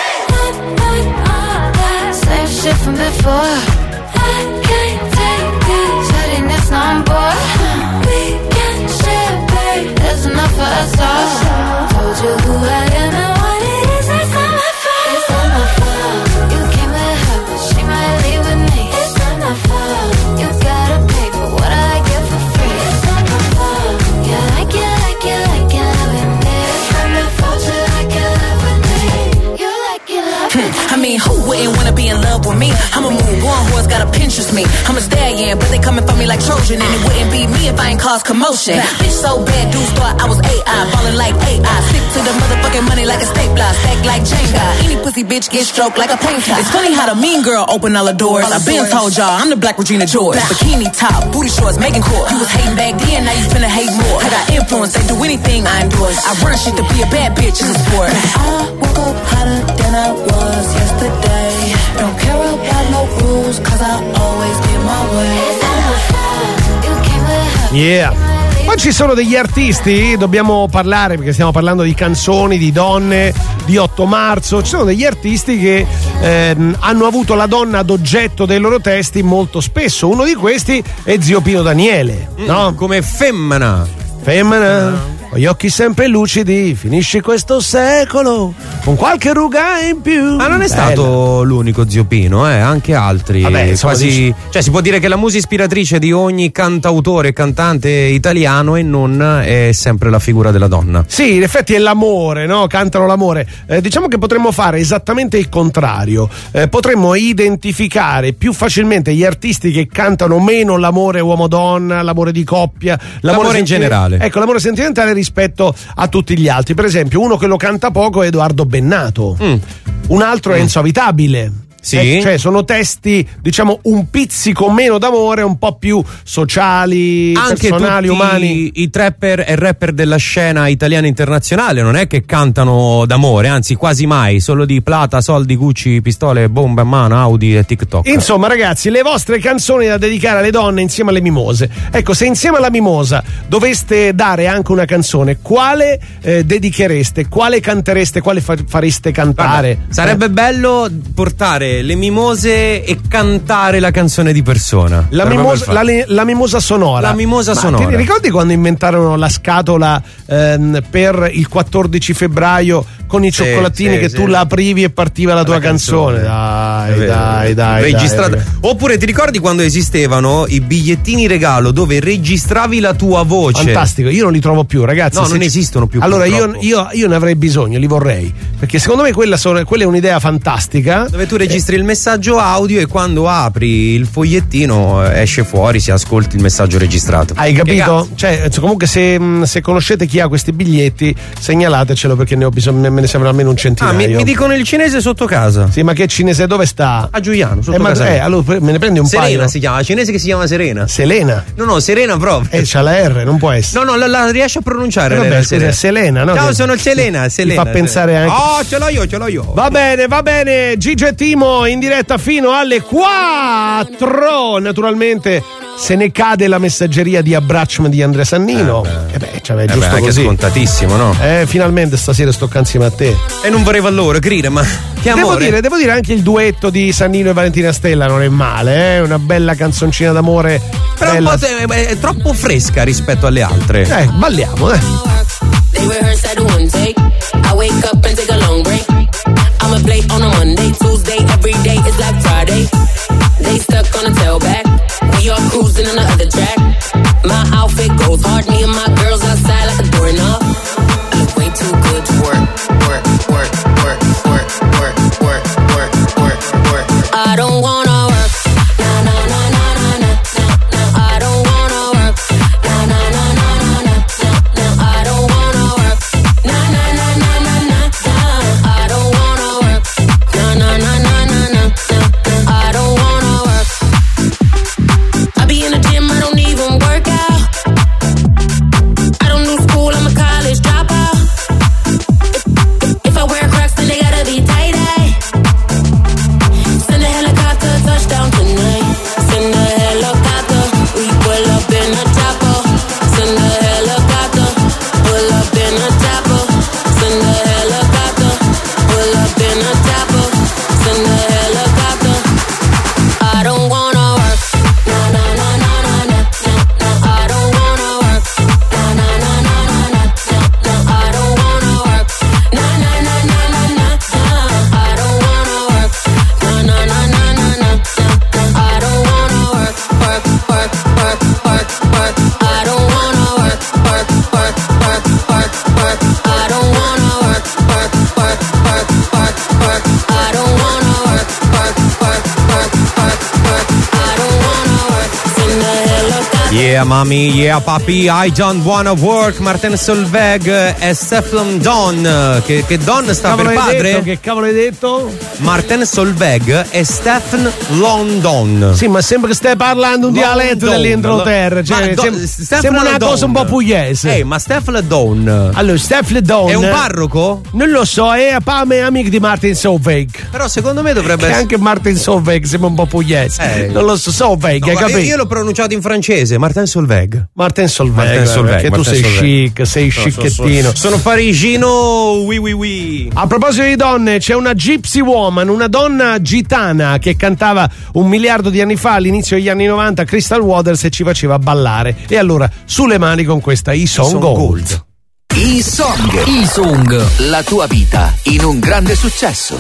Same shit from before. I can't take this headiness no more. We can share, babe. There's enough for us all. Told you who I am and what it is. That's not my fault. It's not my fault. You came with her, but she might leave with me. It's not my fault. You gotta pay for what I get for free. It's not my fault. Yeah, like you love with me. It's not my fault. You like you love with me. You like you love with me. I mean, who wouldn't wanna be in love with me? I'ma move on, who's gotta Pinterest me? I'm a stallion, but they coming for me like Trojan. And it wouldn't be me if I ain't cause commotion. Bitch so bad, dudes thought I was AI, ballin' like AI. Stick to the motherfucking money like a stapler, stack like Jenga. Any pussy bitch get stroked like a painter. It's funny how the mean girl open all the doors. I been told y'all, I'm the Black Regina George. Bikini top, booty shorts, making court. You was hating back then, now you finna hate more. I got influence, they do anything I endorse. I run shit to be a bad bitch in the sport. I woke up hotter than I was yesterday. Don't care about no rules, cause I always get my way. Yeah. Ma ci sono degli artisti, dobbiamo parlare perché stiamo parlando di canzoni, di donne, di 8 marzo. Ci sono degli artisti che hanno avuto la donna ad oggetto dei loro testi molto spesso. Uno di questi è Zio Pino Daniele, no? Come femmina. Con gli occhi sempre lucidi, finisce questo secolo con qualche ruga in più. Ma non è stato l'unico Zio Pino, anche altri. Vabbè, insomma, quasi, cioè si può dire che la musa ispiratrice di ogni cantautore e cantante italiano e non è sempre la figura della donna. Sì, in effetti è l'amore, no? Cantano l'amore. Diciamo che potremmo fare esattamente il contrario. Potremmo identificare più facilmente gli artisti che cantano meno l'amore uomo-donna, l'amore di coppia, l'amore in generale. Ecco, l'amore sentimentale rispetto a tutti gli altri. Per esempio, uno che lo canta poco è Edoardo Bennato. Un altro è Enzo Avitabile. Sì. Cioè sono testi, diciamo, un pizzico meno d'amore, un po' più sociali, anche personali, umani. I trapper e rapper della scena italiana internazionale non è che cantano d'amore, anzi quasi mai, solo di plata, soldi, Gucci, pistole, bombe a mano, Audi e TikTok. Insomma, ragazzi, le vostre canzoni da dedicare alle donne insieme alle mimose. Ecco, se insieme alla mimosa doveste dare anche una canzone, quale dedichereste, quale cantereste, quale fareste cantare? Guarda, sarebbe bello portare le mimose e cantare la canzone di persona. La mimosa sonora. La mimosa sonora. Ti ricordi quando inventarono la scatola per il 14 febbraio con i cioccolatini che tu la aprivi e partiva la tua canzone? Dai. dai. Registrata. Oppure ti ricordi quando esistevano i bigliettini regalo dove registravi la tua voce? Fantastico, io non li trovo più, ragazzi. No, non esistono più. Allora io ne avrei bisogno, li vorrei. Perché secondo me quella è un'idea fantastica. Dove tu registri il messaggio audio e quando apri il fogliettino esce fuori, si ascolti il messaggio registrato. Hai capito? Cioè, comunque se conoscete chi ha questi biglietti, segnalatecelo perché ne ho bisogno, me ne servono almeno un centinaio. Mi dicono il cinese sotto casa. Sì, ma che cinese dove sta? A Giuliano, sotto casa. Allora me ne prendi un Serena paio. si chiama, cinese che si chiama Serena. Selena? No, Serena proprio. C'ha la R, non può essere. No, la riesce a pronunciare. Vabbè, scusa, Selena, no? Ciao, sono Selena. Mi fa pensare anche. Oh, ce l'ho io. Va bene. Gigi e Timo in diretta fino alle 4. Naturalmente se ne cade la messaggeria di abbracciami di Andrea Sannino. Giusto così. È scontatissimo, no? Finalmente stasera sto insieme a te. E non vorrei allora, Grire, ma che amore. Devo dire anche il duetto di Sannino e Valentina Stella non è male, una bella canzoncina d'amore. Però bella. un po' è troppo fresca rispetto alle altre. Balliamo, They rehearse at one take. I wake up and take a long break. I'ma play on a Monday, Tuesday, every day is like Friday. They stuck on a tailback. We are cruising on the other track. My outfit goes hard. Me and my girls outside like a doorknob. I look way too good to work. I don't wanna work. I don't wanna work. I don't wanna work. I don't wanna work. I don't wanna work. I be in the gym, I don't even work out. I don't do school, I'm a college dropout. If I wear Crocs, then they gotta be tight-eye. Send a helicopter, touchdown tonight. Send a helicopter, we pull up in a chopper. Send a helicopter, pull up in a chopper. Send a helicopter, pull up in a chopper. Send a helicopter. I don't wanna work. I don't wanna work. I don't wanna work. I don't wanna work. I don't wanna work. I don't wanna work. I don't wanna work. I don't wanna work. I don't wanna work. Send a helicopter. Yeah, mami, yeah, papi, I don't wanna work. Martin Solveig e Stefan Don. Che Don sta per padre? Che cavolo hai detto? Martin Solveig e Stefan London. Sì, ma sembra che stai parlando un dialetto dell'Inghilterra. Cioè, sembra una cosa un po' pugliese. Ma Stefan Don. Allora, Stefan Don è un parroco? Non lo so, è amico di Martin Solveig. Però secondo me dovrebbe essere. Anche Martin Solveig sembra un po' pugliese. Non lo so, Solveig, no, hai capito? Io l'ho pronunciato in francese, Martin Solveig. Martin Solveig, che tu sei chic, sei scicchettino. Sono parigino, oui. A proposito di donne, c'è una gypsy woman, una donna gitana che cantava 1 miliardo di anni fa, all'inizio degli anni 90, Crystal Waters, e ci faceva ballare. E allora, sulle mani con questa E-Song Gold. E-Song, la tua vita in un grande successo.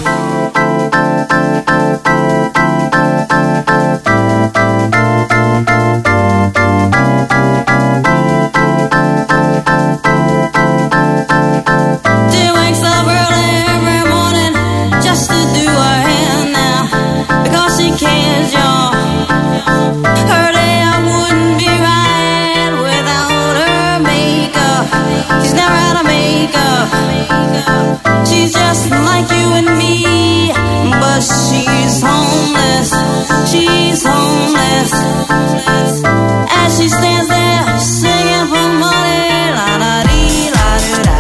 She wakes up early every morning just to do her hair now because she cares, y'all. Her day wouldn't be right without her makeup. She's never had a makeup. She's just like you and me, but she's homeless. She's homeless. As she stands there singing for money, la da dee la da da.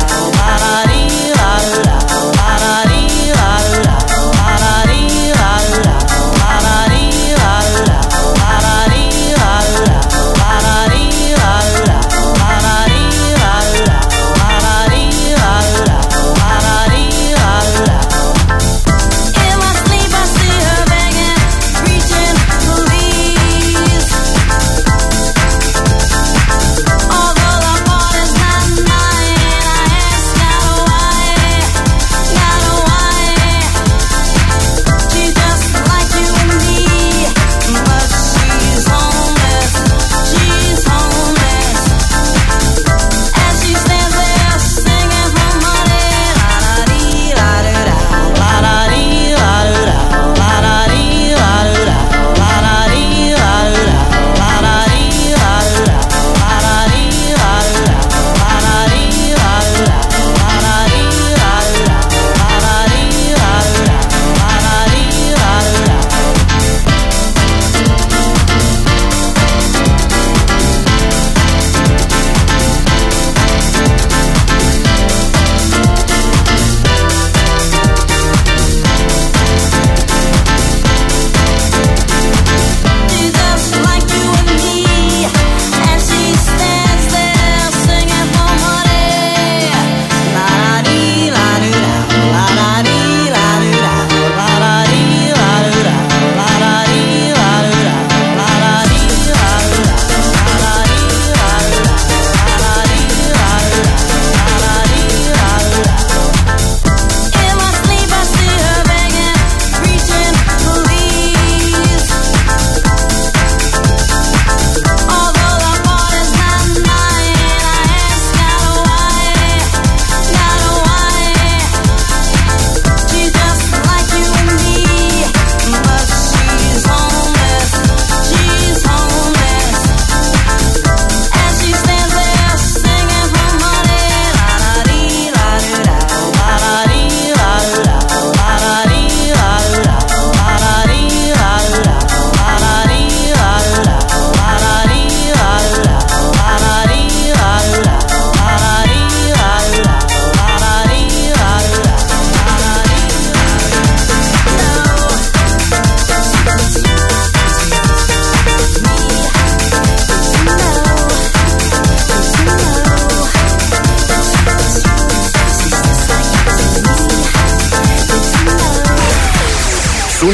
In my sleep I see her begging, reaching, please.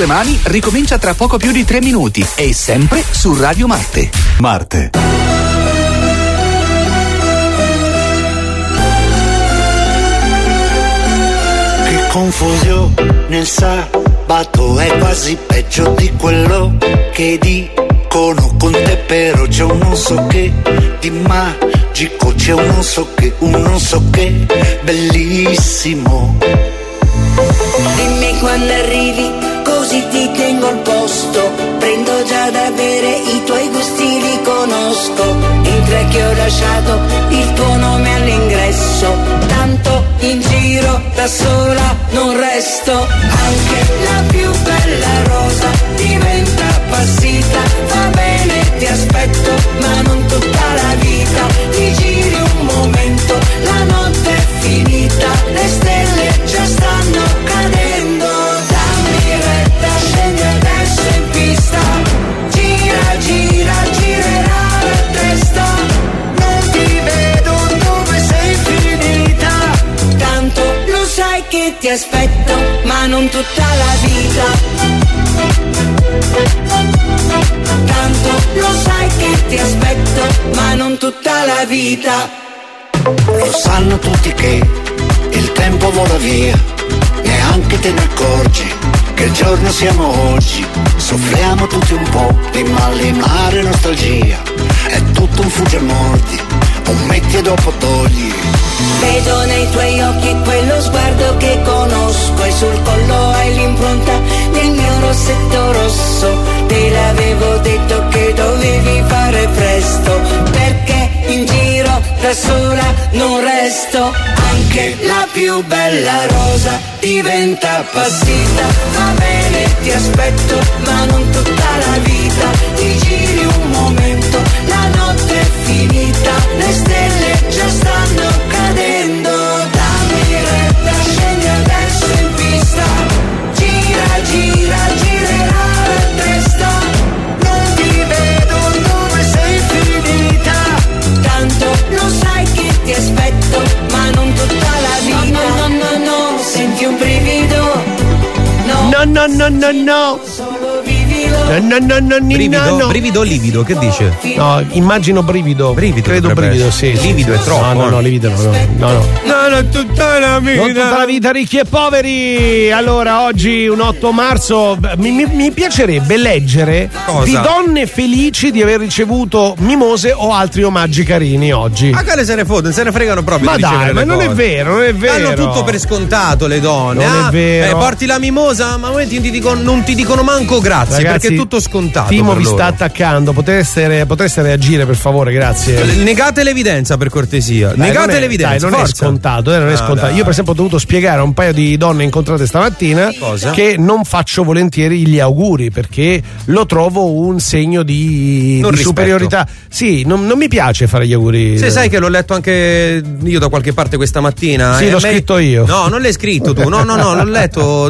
sulle mani ricomincia tra poco più di 3 minuti e sempre su Radio Marte. Marte. Che confusione, il sabato è quasi peggio di quello che dicono con te, però c'è un non so che di magico, c'è un non so che bellissimo. Dimmi quando arrivi, così ti tengo al posto. Prendo già da bere, i tuoi gusti li conosco. Entra che ho lasciato il tuo nome all'ingresso. Tanto in giro da sola non resto. Anche la più bella rosa diventa appassita. Va bene, ti aspetto, ma non tutta la vita. Ti giri un momento, la notte è finita. Le stelle già stanno cadendo. Dammi retta, scendi adesso in pista. Gira, gira, girerà la testa. Non ti vedo dove sei finita. Tanto lo sai che ti aspetto, ma non tutta la vita. Tanto lo sai che ti aspetto, ma non tutta la vita. Lo sanno tutti che il tempo vola via, neanche te ne accorgi che il giorno siamo oggi. Soffriamo tutti un po' di malinare e nostalgia, è tutto un fugge morti, un metti e dopo togli. Vedo nei tuoi occhi quello sguardo che conosco, e sul collo hai l'impronta del mio rossetto rosso. Te l'avevo detto che dovevi fare presto, perché in giro da sola non resto. Anche la più bella rosa diventa appassita. Va bene, ti aspetto, ma non tutta la vita. Ti giri un momento, la notte è finita. Le stelle già stanno cadendo. Dammi retta, scendi adesso in pista. Gira, gira, girerà la testa. Non ti vedo dove sei finita. Tanto lo sai che ti aspetto, ma non tutta la vita. No, no, no, no, no, senti un brivido. No, no, no, no, no. Brivido, brivido o livido, che dice? No, immagino brivido. Credo brivido, sì. Livido è troppo. No, livido no. No, tutta la vita. Non tutta la vita, ricchi e poveri. Allora, oggi un 8 marzo mi piacerebbe leggere di donne felici di aver ricevuto mimose o altri omaggi carini oggi. Ma quale se ne fotono, se ne fregano proprio. Ma di dai, ma non cose. è vero, non è vero. Hanno tutto per scontato le donne. Non è vero. Porti la mimosa, ma non ti dicono manco grazie. Ragazzi, perché è tutto scontato. Timo per vi loro. sta attaccando, potreste reagire per favore, grazie. Negate l'evidenza per cortesia. Dai, Negate l'evidenza. non è scontato, non è scontato. Dai. Io per esempio ho dovuto spiegare a un paio di donne incontrate stamattina che non faccio volentieri gli auguri perché lo trovo un segno di superiorità. Sì, non mi piace fare gli auguri. Se sai che l'ho letto anche io da qualche parte questa mattina. Sì, l'ho scritto io. No, non l'hai scritto tu. No, l'ho letto.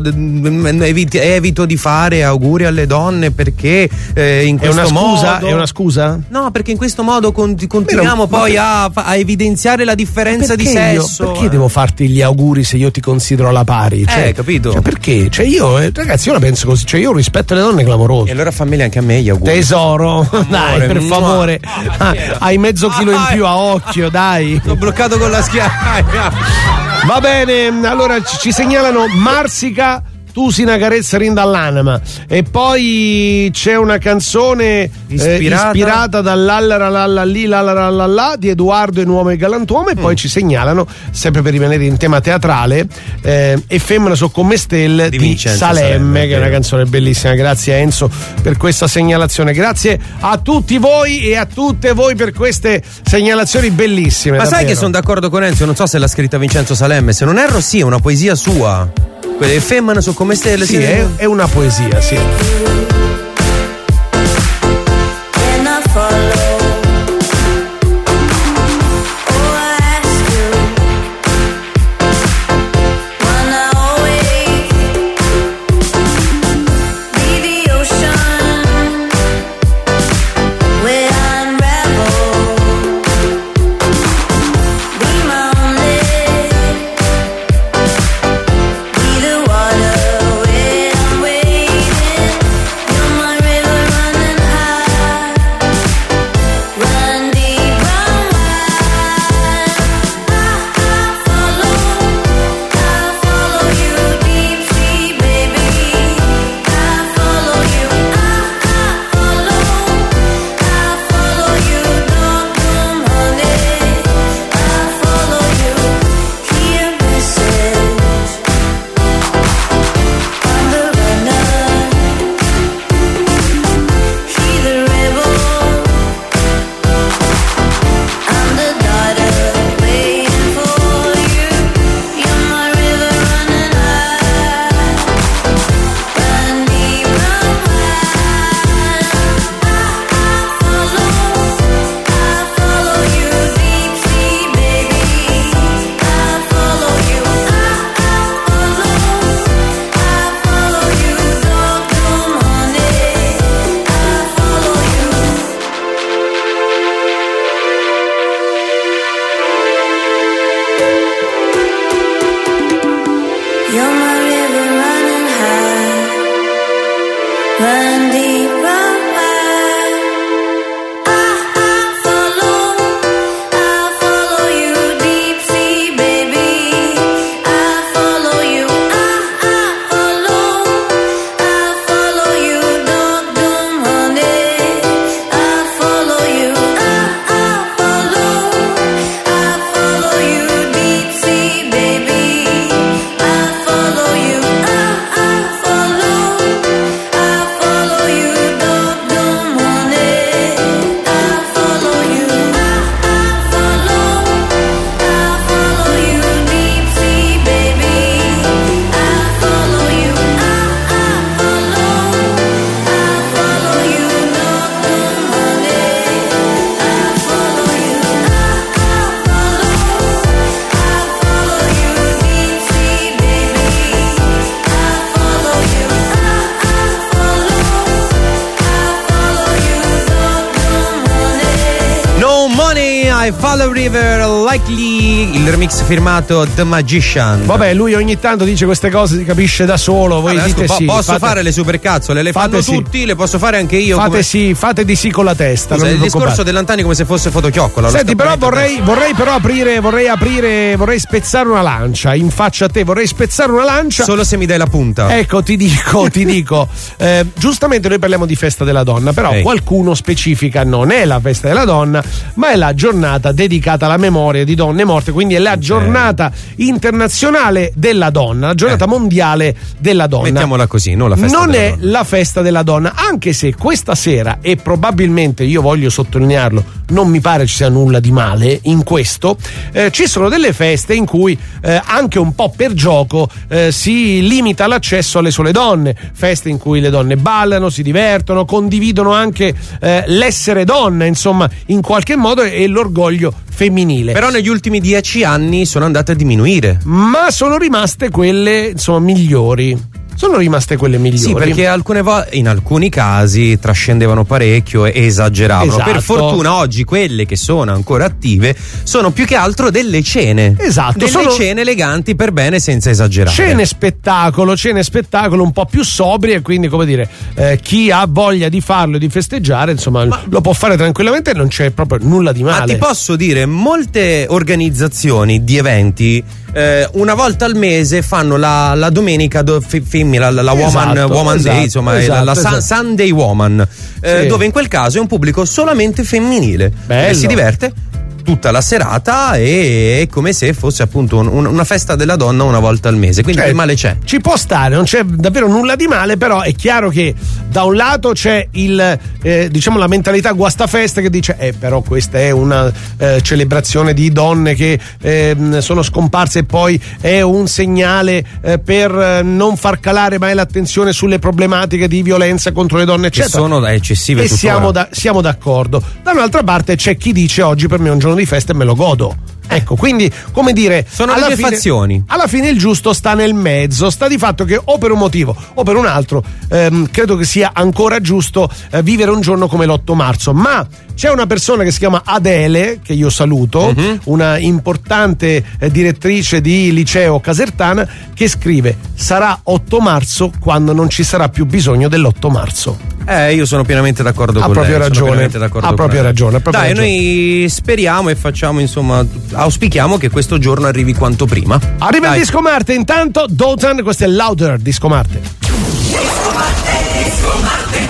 Evito di fare auguri alle donne perché in questo modo. È una scusa? No, perché in questo modo continuiamo poi a evidenziare la differenza di sesso. Perché devo farti gli auguri se io ti considero alla pari? Capito? Cioè, perché? Cioè io, ragazzi, io la penso così. Cioè io rispetto le donne clamoroso. E allora fammeli anche a me gli auguri. Tesoro, dai, per favore. Hai mezzo chilo in più a occhio, dai. Sono bloccato con la schiena. Va bene, allora ci segnalano Marsica. Tu si una carezza rinda all'anima. E poi c'è una canzone ispirata dall'Allarallalli di Edoardo e Nuovo e Galantuomo. E poi ci segnalano, sempre per rimanere in tema teatrale, E femmina so come stelle di Salemme, che è una canzone bellissima. Grazie a Enzo per questa segnalazione. Grazie a tutti voi e a tutte voi per queste segnalazioni bellissime. Ma davvero. sai che sono d'accordo con Enzo? Non so se l'ha scritta Vincenzo Salemme. Se non erro, sì, è una poesia sua. Quelle femmine sono come stelle. Sì, è una poesia, sì. Waiting run deeper. I Follow River Likely, il remix firmato The Magician. Vabbè, lui ogni tanto dice queste cose, si capisce da solo. Voi dite sì. Posso fare le supercazzole, le fanno tutti, le posso fare anche io. Fate di sì con la testa. Scusa, il discorso dell'Antani come se fosse fotochioccola. Senti, però vorrei spezzare una lancia in faccia a te, vorrei spezzare una lancia. Solo se mi dai la punta. Ecco, ti dico. Giustamente noi parliamo di festa della donna, però qualcuno specifica non è la festa della donna, ma è la giornata dedicata alla memoria di donne morte, quindi è la giornata internazionale della donna, la giornata mondiale della donna. Mettiamola così, non la festa non della è donna. La festa della donna, anche se questa sera, e probabilmente io voglio sottolinearlo, non mi pare ci sia nulla di male in questo, ci sono delle feste in cui anche un po' per gioco si limita l'accesso alle sole donne, feste in cui le donne ballano, si divertono, condividono anche l'essere donna, insomma, in qualche modo, e l'orgoglio femminile. Però negli ultimi 10 anni sono andate a diminuire. Ma sono rimaste quelle, insomma, migliori. Sono rimaste quelle migliori. Sì, perché in alcuni casi trascendevano parecchio e esageravano. Esatto. Per fortuna oggi quelle che sono ancora attive sono più che altro delle cene. Esatto. Delle cene eleganti per bene, senza esagerare. Cene spettacolo un po' più sobrie, quindi, come dire, chi ha voglia di farlo e di festeggiare, insomma, lo può fare tranquillamente e non c'è proprio nulla di male. Ma ti posso dire, molte organizzazioni di eventi una volta al mese fanno la domenica femmina, la Woman Day, insomma, la Sunday Woman, dove in quel caso è un pubblico solamente femminile che si diverte tutta la serata e è come se fosse appunto una festa della donna una volta al mese, quindi che male c'è? Ci può stare, non c'è davvero nulla di male, però è chiaro che da un lato c'è diciamo la mentalità guastafeste che dice però questa è una celebrazione di donne che sono scomparse e poi è un segnale per non far calare mai l'attenzione sulle problematiche di violenza contro le donne, eccetera, che sono eccessive e siamo d'accordo. Da un'altra parte c'è chi dice oggi per me è un giorno di festa e me lo godo. Ecco, quindi, come dire, sono le fazioni. Alla fine il giusto sta nel mezzo, sta di fatto che o per un motivo o per un altro credo che sia ancora giusto vivere un giorno come l'8 marzo, ma c'è una persona che si chiama Adele, che io saluto, una importante direttrice di liceo casertana, che scrive: sarà 8 marzo quando non ci sarà più bisogno dell'8 marzo. Io sono pienamente d'accordo con lei. Ha proprio ragione. Dai, noi speriamo e facciamo, insomma, auspichiamo che questo giorno arrivi quanto prima. Arriva il Disco Marte, intanto Dotan, questo è Louder, Disco Marte. Disco Marte.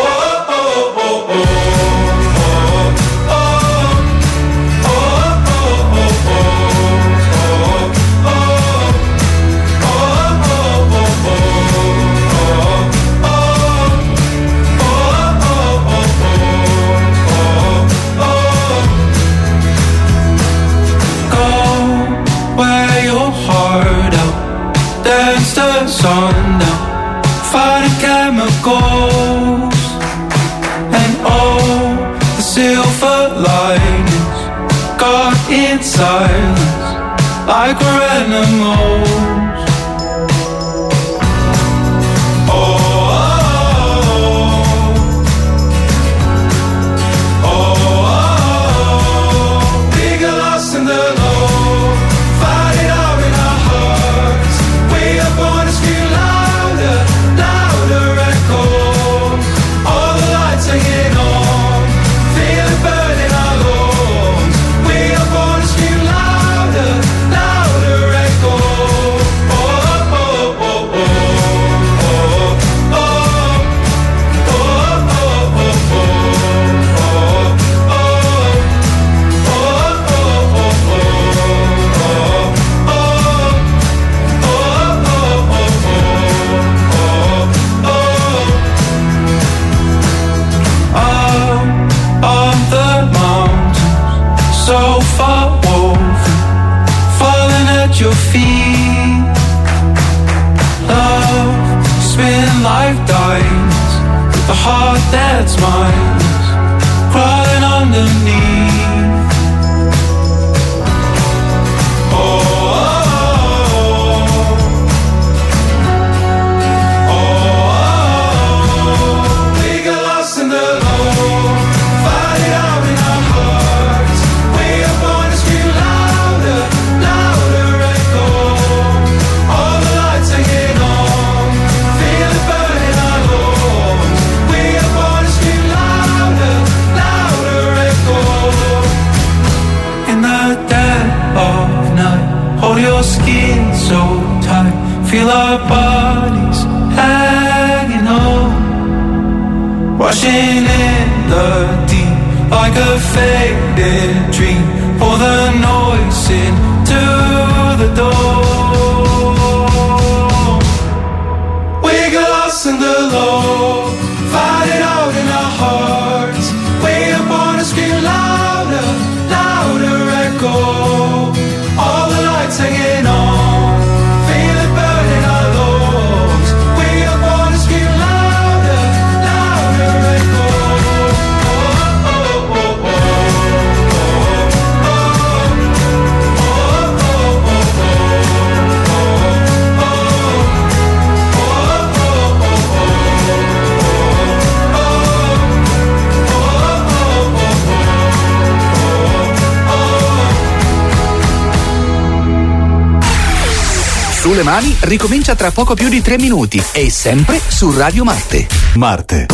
Dance the sun down, fighting chemicals, and all the silver linings got in silence like we're animals. We get lost in the low, fight it out in our hearts. We are born to scream louder, louder echoes. bad smiles crawling underneath. Oh, oh, oh, oh, we got lost in the low, fight it out in our hearts. We are born to scream louder, louder echo. All the lights hanging on, feel it burning our lungs. We are born to scream louder, louder echo. In the dead of night, hold your skin so tight. Feel our bodies hanging on, rushing in the deep like a faded dream. Pour the noise into the door. We got lost in the low, fight it out in our hearts. We are born to scream louder, louder echo. All the lights hanging on, feel it burning our lungs. We are born to scream louder, louder echo. Oh, oh, oh, oh, Sulle mani ricomincia tra poco più di 3 minuti e sempre su Radio Marte. Marte.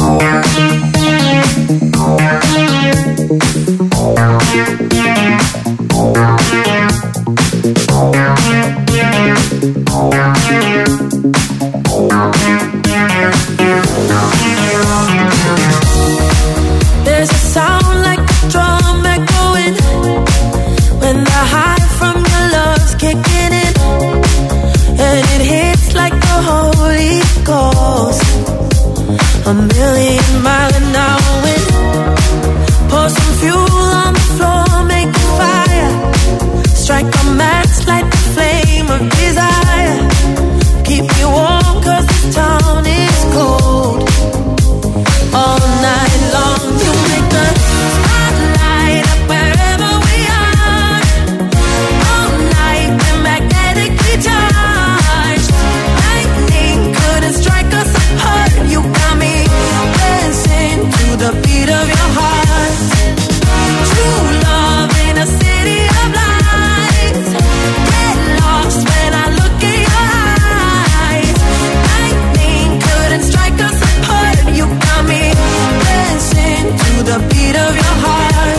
There's a sound like a drum echoing when the high from your love's kicking in, and it hits like the Holy Ghost. A million mile an hour wind. Pour some fuel on the floor, make a fire. Strike a match, light the flame of desire. Keep me warm 'cause this town is cold. All night long you make the spotlight up wherever we are. All night we're magnetically charged. Lightning couldn't strike us apart. You got me dancing to the beat of your heart. True love in a city of lights. Get lost when I look in your eyes. Lightning couldn't strike us apart. You got me dancing to the beat of your heart.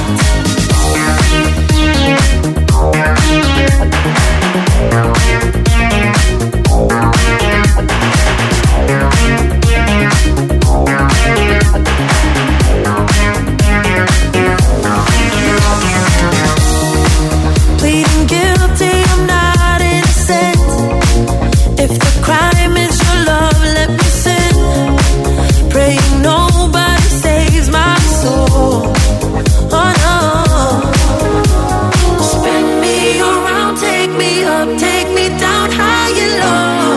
Pleading guilty, I'm not innocent. If the crime is your love, let me sin. Praying nobody saves my soul. Oh no. Spin me around, take me up, take me down high and low.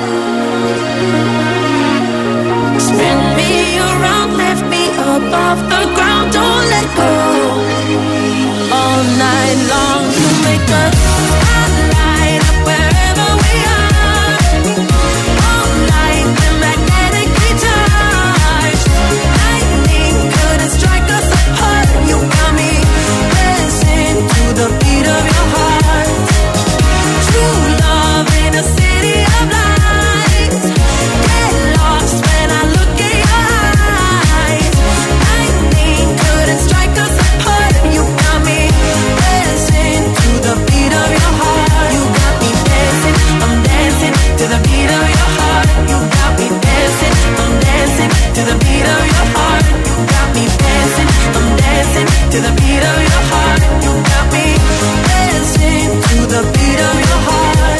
Spin me around, lift me up off the ground, don't let go. All night long you make the spotlight up wherever we are. All night we're magnetically charged. Lightning couldn't strike us apart. You got me dancing to the beat of your heart. True love in a city of lights. Get lost when I look in your eyes. Lightning couldn't strike us apart. You got me dancing to the beat of your heart. You got me dancing, I'm dancing to the beat of your heart. You got me dancing, I'm dancing to the beat of your heart. You got me dancing, I'm dancing to the beat of your heart. You got me dancing to the beat of your heart.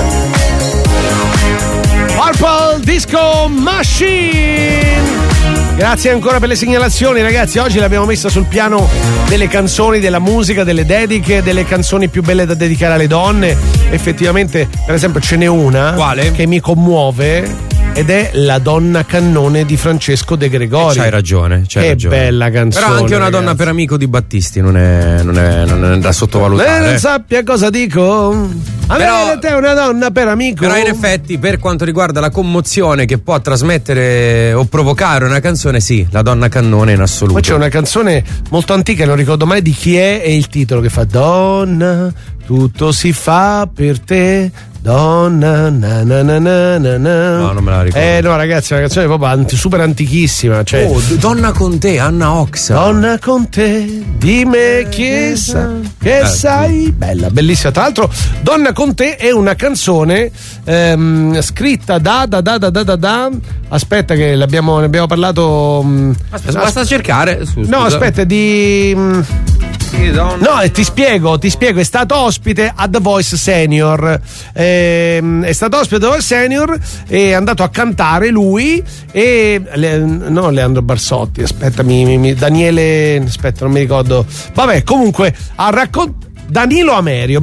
Purple Disco Machine. Grazie ancora per le segnalazioni, ragazzi. Oggi l'abbiamo messa sul piano delle canzoni, della musica, delle dediche, delle canzoni più belle da dedicare alle donne. Effettivamente, per esempio, ce n'è una. Quale? Che mi commuove. Ed è La donna cannone di Francesco De Gregori. C'hai ragione. Che bella canzone. Però anche Una ragazzi. donna per amico di Battisti non è da sottovalutare. Non sappia cosa dico. Avere te una donna per amico. Però in effetti, per quanto riguarda la commozione che può trasmettere o provocare una canzone, sì, La donna cannone in assoluto. Poi c'è una canzone molto antica, non ricordo mai di chi è, e il titolo che fa: Donna, tutto si fa per te. Donna, na na na na na na. No, non me la ricordo. No, ragazzi, è una canzone proprio super antichissima. Cioè, Donna con te, Anna Oxa. Donna con te, dimmi che sai. Bella, bellissima. Tra l'altro, Donna con te è una canzone scritta da. Aspetta, che ne abbiamo parlato. Basta cercare. No, aspetta, No, ti spiego, è stato ospite a The Voice Senior. È stato ospite a The Voice Senior, è andato a cantare lui e Leandro Barsotti, Daniele, non mi ricordo. Vabbè, comunque ha raccontato Danilo Amerio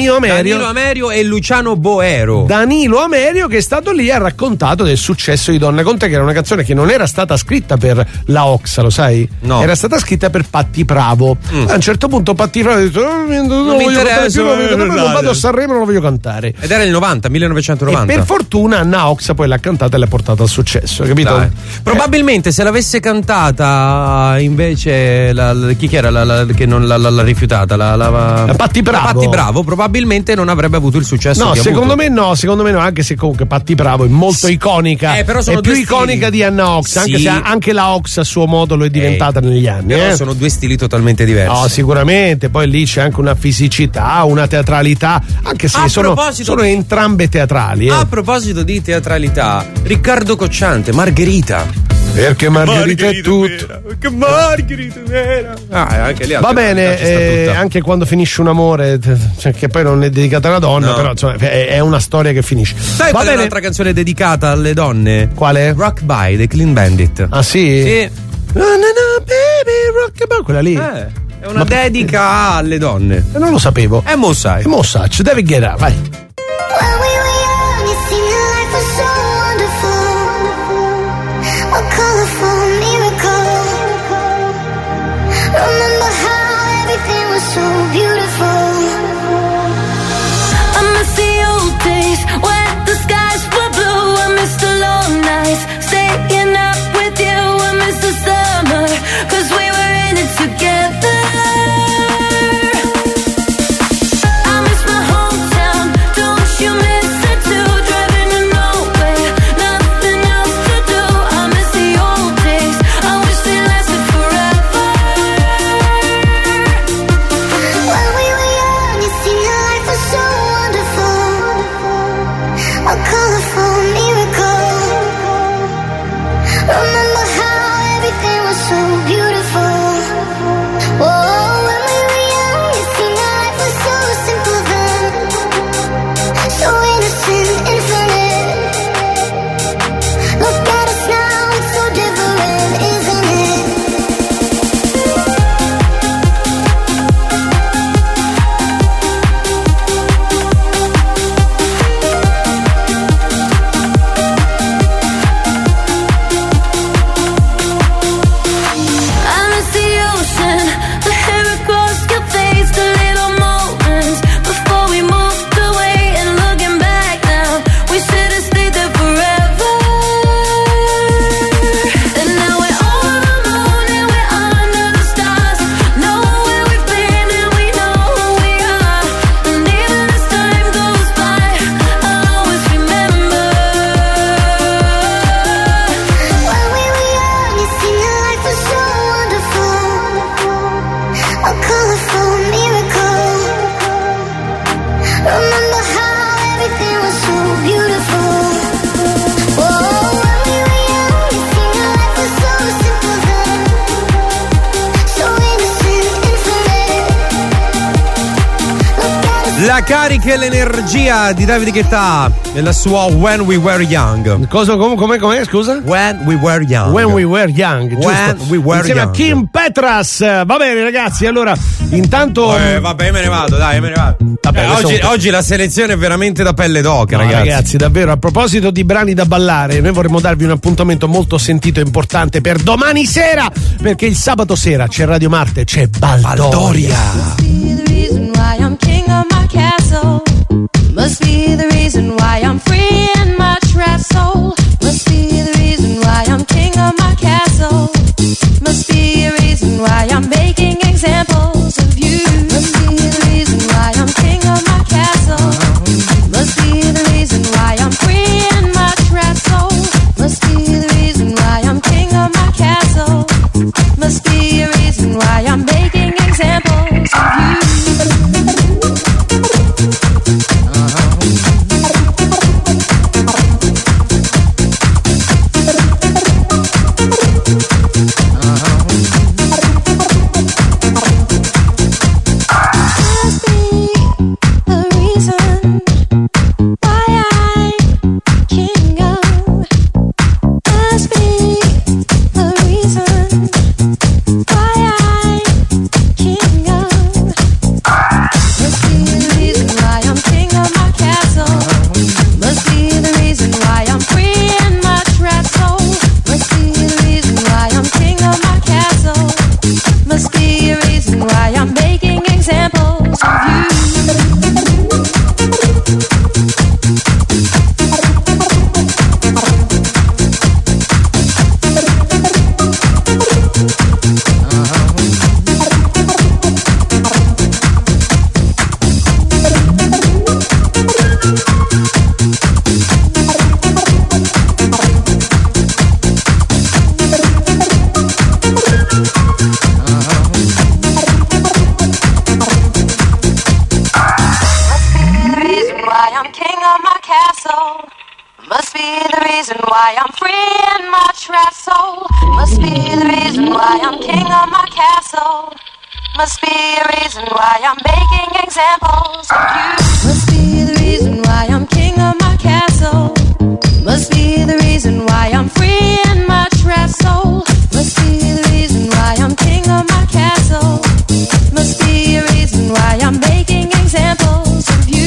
e Luciano Boero. Danilo Amerio, che è stato lì e ha raccontato del successo di Donna con te, che era una canzone che non era stata scritta per la Oxa, lo sai? No. Era stata scritta per Patti Bravo. A un certo punto Patti Bravo ha detto non mi interessa, non vado a Sanremo, non lo voglio cantare. Ed era il 1990. E per fortuna Anna Oxa poi l'ha cantata e l'ha portata al successo, capito? Dai. Probabilmente se l'avesse cantata invece chi era che non l'ha rifiutata? Patti Bravo. Probabilmente non avrebbe avuto il successo no, che ha secondo avuto. me no, anche se comunque Patti Bravo è molto iconica, però sono è più due iconica stili. di Anna Oxa, Sì. anche se anche la Oxa a suo modo lo è diventata negli anni. Però sono due stili totalmente diversi. No, sicuramente, poi lì c'è anche una fisicità, una teatralità, anche se sono entrambe teatrali. A proposito di teatralità, Riccardo Cocciante, Margherita. Perché Margherita è tutto. Che Margherita vera. Anche lì va bene, anche quando finisce un amore, cioè, che poi non è dedicata a una donna, No. però insomma, è una storia che finisce. Sai va qual è bene. un'altra canzone dedicata alle donne? Quale? Rock By dei Clean Bandit. Ah sì? Sì. No, baby, rock by, quella lì. È una dedica alle donne. Non lo sapevo. E mo sai. David Guetta, vai. Together, I miss my hometown. Don't you miss La carica e l'energia di David Guetta nella sua When We Were Young. Cosa? Come? Scusa? When We Were Young. When We Were Young. When giusto. We Were Insieme Young. a Kim Petras. Va bene, ragazzi. Allora, intanto. Vabbè, me ne vado, dai, me ne vado. Vabbè, oggi la selezione è veramente da pelle d'oca, No, ragazzi. davvero, a proposito di brani da ballare, noi vorremmo darvi un appuntamento molto sentito e importante per domani sera, perché il sabato sera c'è Radio Marte, c'è Baldoria. The reason why I'm king of my castle must be the reason why I'm free in my trap soul. Must be the reason why I'm king of my castle. Must be a reason why I'm making examples of you. Must be the reason why I'm king of my castle. Must be the reason why I'm free in my trap soul. Must be the reason why I'm king of my castle. Must be a reason why I'm making examples of you. Must be a reason why I'm making examples of you. Must be the reason why I'm king of my castle. Must be the reason why I'm free in my trap soul. Must be the reason why I'm king of my castle. Must be a reason why I'm making examples of you.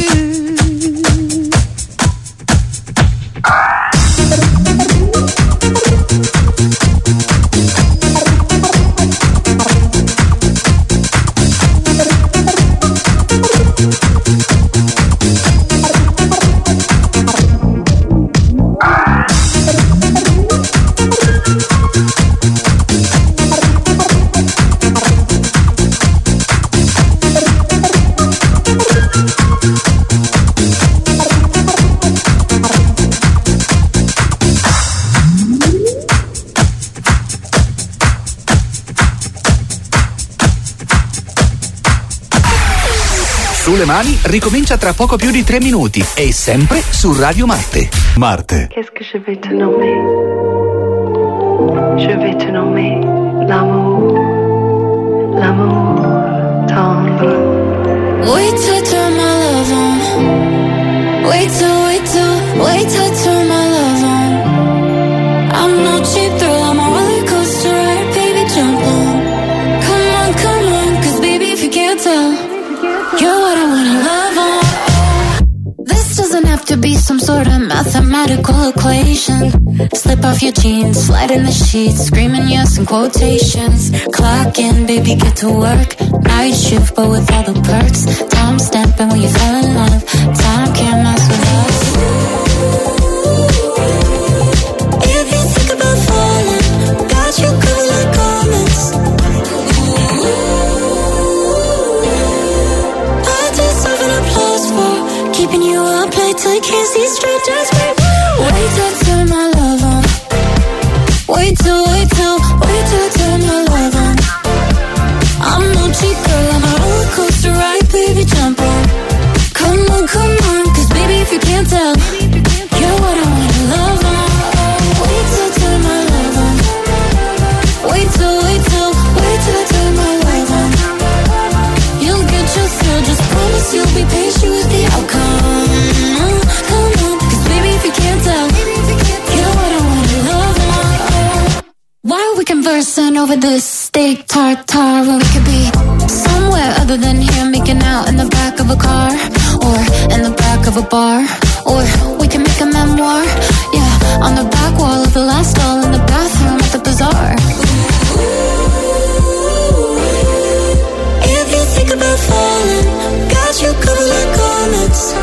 Sulle mani ricomincia tra poco più di 3 minuti e sempre su Radio Marte. Marte. Qu'est-ce que je vais te nommer? Je vais te nommer l'amour, l'amour tendre. Wait till I turn my love on. Wait till I turn my love on. I'm no cheap thrill, I'm a roller coaster ride, baby, jump on. Come on, cause baby, if you can't tell, you're what I wanna love on. This doesn't have to be some sort of mathematical equation. Slip off your jeans, slide in the sheets, screaming yes in quotations. Clock in, baby, get to work. Night shift, but with all the perks. Time stamping when you fell in love. Time can't mess with us. If you think about falling, got you covered like garments. I deserve an applause for keeping you up late till you can't see straight. Just wait till I turn my love on. Wait till I turn my love on. I'm no cheap girl, I'm a roller coaster ride, baby, jump on. Come on, cause baby, if you can't tell, you're what I wanna love on. Wait till I turn my love on. Wait till I turn my love on. You'll get your fill, just promise you'll be patient going over the steak tartare when we could be somewhere other than here, making out in the back of a car or in the back of a bar, or we can make a memoir, yeah, on the back wall of the last stall in the bathroom at the bazaar. If you think about falling, got you covered like garments.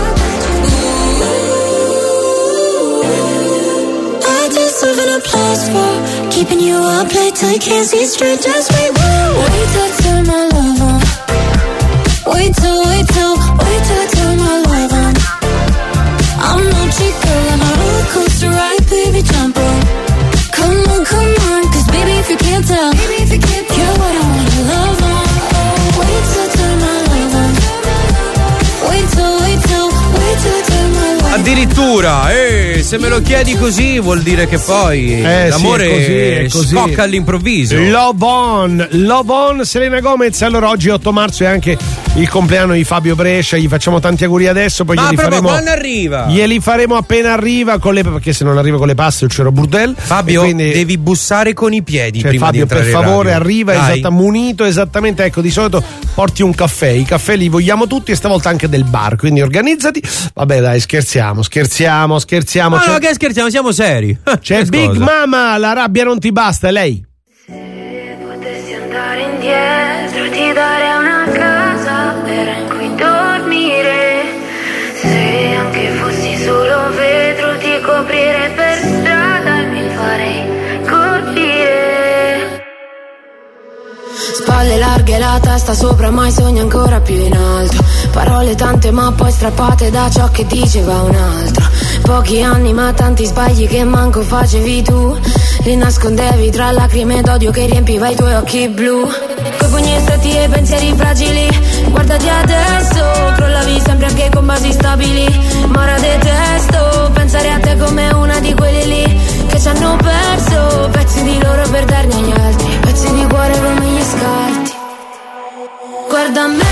I deserve an applause for keeping you up late till you can't see straight. Just wait, wait till I turn my love on. Wait till I turn my love on. I'm no cheap girl, I'm a roller coaster ride, baby, jump on. Come on, 'cause baby, if you can't tell, you're what I wanna love on. Wait till I turn my love on. Wait till I turn my love on. Addirittura, se me lo chiedi così vuol dire che poi l'amore è così. scocca all'improvviso. Love on, Selena Gomez. Allora oggi 8 marzo è anche il compleanno di Fabio Brescia, gli facciamo tanti auguri adesso, poi Ma proprio quando arriva? Glieli faremo appena arriva, perché se non arriva con le paste il c'ero burdel. Fabio, quindi, devi bussare con i piedi cioè, prima Fabio, di entrare per favore, in radio. arriva munito esattamente, ecco, di solito porti un caffè, i caffè li vogliamo tutti e stavolta anche del bar, quindi organizzati. Vabbè dai, scherziamo. Ma no, che scherziamo, siamo seri. C'è Big Mama, la rabbia non ti basta, è lei. Potessi andare indietro, ti dare una casa vera in cui dormire. Se anche fossi solo vetro, ti coprirei per strada e mi farei colpire. Spalle larghe, la testa sopra, mai sogni ancora più in alto. Parole tante ma poi strappate da ciò che diceva un altro. Pochi anni ma tanti sbagli che manco facevi tu. Li nascondevi tra lacrime d'odio che riempiva i tuoi occhi blu. Coi pugni stretti e pensieri fragili, guardati adesso, crollavi sempre anche con basi stabili. Ma ora detesto pensare a te come una di quelli lì che ci hanno perso pezzi di loro per darne agli altri, pezzi di cuore come gli scarti. Guarda me,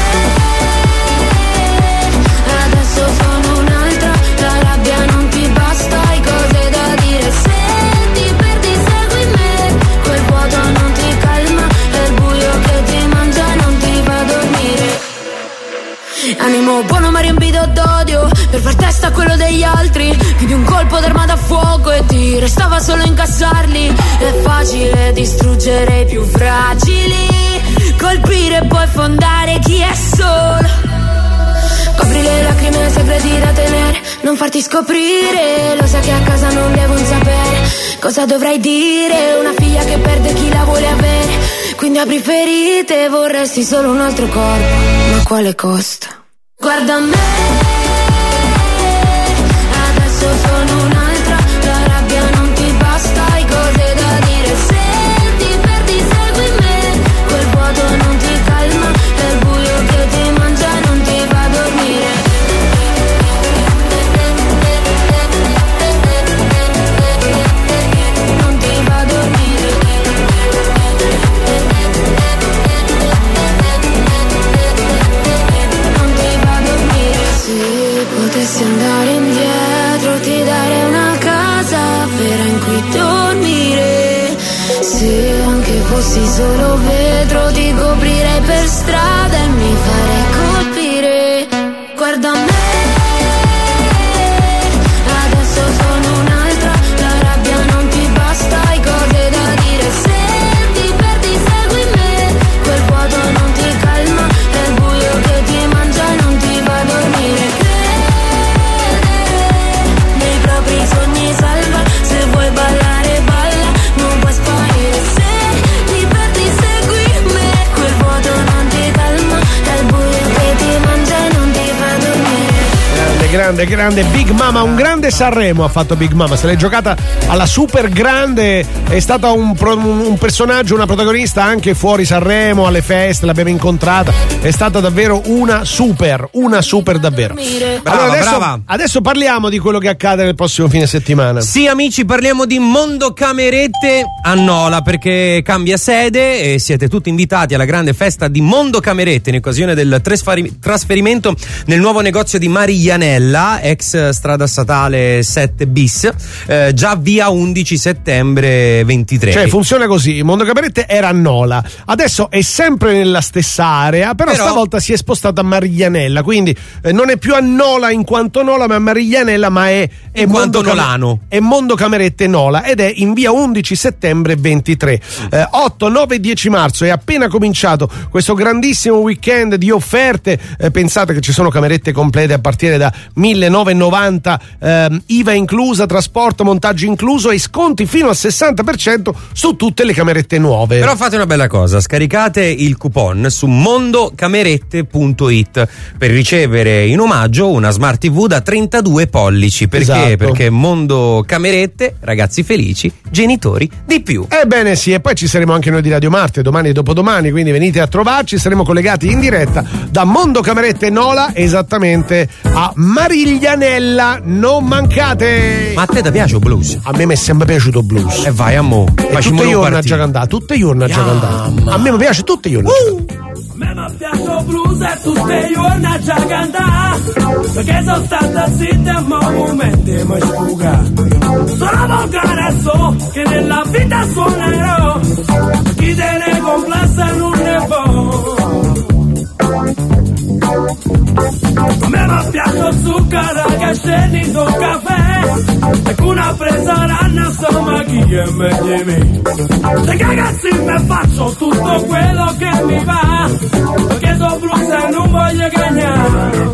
adesso sono un'altra, la rabbia non ti basta, hai cose da dire. Se ti perdi segui me, quel vuoto non ti calma, è il buio che ti mangia, non ti fa dormire. Animo buono ma riempito d'odio, per far testa a quello degli altri, più di un colpo d'arma da fuoco e ti restava solo incassarli. È facile distruggere i più fragili, colpire e poi fondare chi è solo. Copri le lacrime, segreti da tenere, non farti scoprire. Lo sai che a casa non devo sapere cosa dovrai dire. Una figlia che perde chi la vuole avere, quindi apri ferite, vorresti solo un altro corpo, ma a quale costo? Guarda me, adesso sono un'altra, la rabbia non ti basta, hai cose da dire. Se ti perdi segui me, quel vuoto non ti calma, è il buio che ti mangia, non ti fa dormire. Non ti fa dormire. Non ti fa dormire. Se potessi andare indietro, ti darei una casa vera in cui dormire. Se anche fossi solo vetro, ti coprirei per strada e mi farei colpire. Guarda me, adesso sono un'altra, la rabbia non ti basta, hai cose da dire. Se ti perdi segui me, quel vuoto non ti calma, è il buio che ti mangia, non ti fa dormire. Nei propri sogni salva, se vuoi ballare balla, non puoi sparire. Se ti perdi segui me, quel vuoto non ti calma, è il buio che ti mangia e non ti fa dormire. Grande Big Mama, un grande Sanremo ha fatto Big Mama, se l'è giocata alla super grande, è stata un personaggio, una protagonista anche fuori Sanremo, alle feste, l'abbiamo incontrata, è stata davvero una super davvero. Brava, Allora brava. adesso parliamo di quello che accade nel prossimo fine settimana. Sì, amici, parliamo di Mondo Camerette a Nola, perché cambia sede e siete tutti invitati alla grande festa di Mondo Camerette in occasione del trasferimento nel nuovo negozio di Mariglianello. Mariglianella, ex strada statale 7 bis, già via 11 settembre 23. Cioè funziona così, Mondo Camerette era a Nola, adesso è sempre nella stessa area, però stavolta si è spostato a Mariglianella, quindi non è più a Nola in quanto Nola, ma a Mariglianella, ma è quanto Nolano. È Mondo Camerette Nola ed è in via 11 settembre 23. 8, 9 e 10 marzo è appena cominciato questo grandissimo weekend di offerte. Pensate che ci sono camerette complete a partire da 1.990, IVA inclusa, trasporto, montaggio incluso e sconti fino al 60% su tutte le camerette nuove. Però fate una bella cosa, scaricate il coupon su mondocamerette.it per ricevere in omaggio una Smart TV da 32 pollici. Perché? Esatto. Perché Mondo Camerette, ragazzi felici, genitori di più. Ebbene sì, e poi ci saremo anche noi di Radio Marte domani e dopodomani, quindi venite a trovarci, saremo collegati in diretta da Mondo Camerette Nola, esattamente a Mariglianella, non mancate! Ma a te ti piace il blues? A me mi è sempre piaciuto il blues. E vai a mo', tutte io a già cantare, tutte io a già cantare. A me mi piace tutte io. A me mi piace il blues e tutte io a già cantare, perché sono stata zitta e ma momenti mi sfuga. Sono volgare so che nella vita suonerò, chi te ne complessa non ne può. A me mi piace il zucchero che scendi in un caffè, e con una presa ranna insomma chi è meglio di me. Se ragazzi mi faccio tutto quello che mi va, perché sono blues e non voglio cagnare.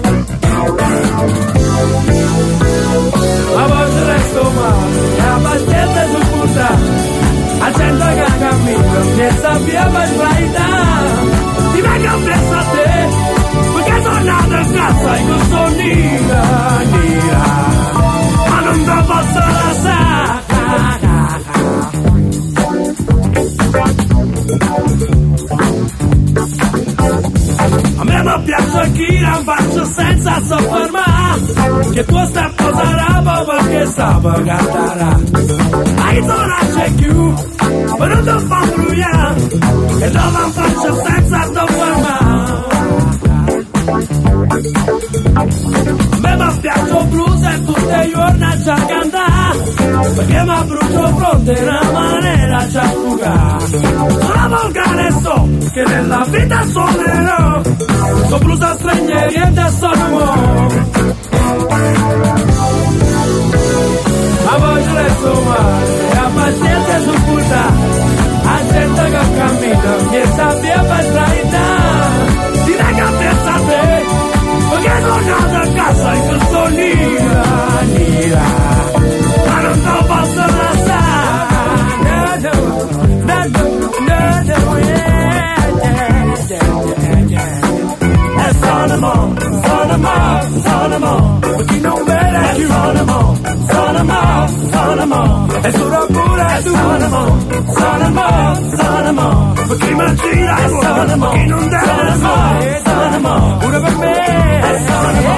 Ma poi resto male, la pazienza su punta, a gente che cammina, mi sappia per sbagliare. Ti vengo appresso a te, perché sono nato in casa e non sono nera, ma non te posso lasciare. A me mi piace chi non faccio senza soffermare, che tu stai posando perché sape cantarà. Hai zona c'è più, ma non ti fa brugliare, e non faccio senza soffermare. A me mi piace il blues e tutte le giorni a già cantare, perché mi brucio fronte in una maniera già fugare. Sono volgare so che nella vita suonerò, sono blues a stranieri e da sono mo'. Ma voglio resto male, e a pazienza su puntà, a gente che cammina, mi sappia per sbagliare. Ti venga a pensare, perché sono nato a casa e che sono nera, ma non te posso lasciare. No, yeah. E sono mo, perché non vede più. Sono mo, e sono pure tu. Sono mo, perché mi gira e sono mo, perché non deve mai. Sono mo, pure per me. Sono mo,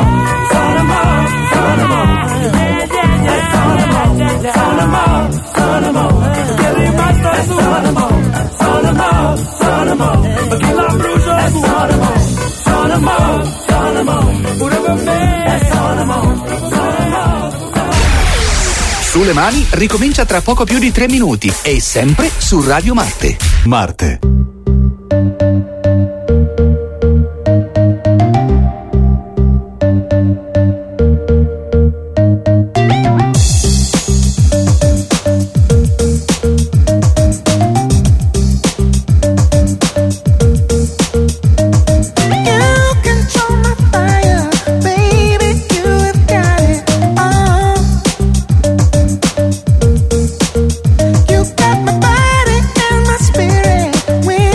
perché è rimasto su. Sono mo, perché la brucio su. Sono mo, pure per me. Sono mo. Sulle mani ricomincia tra poco più di 3 minuti e sempre su Radio Marte. Marte. You got my body and my spirit.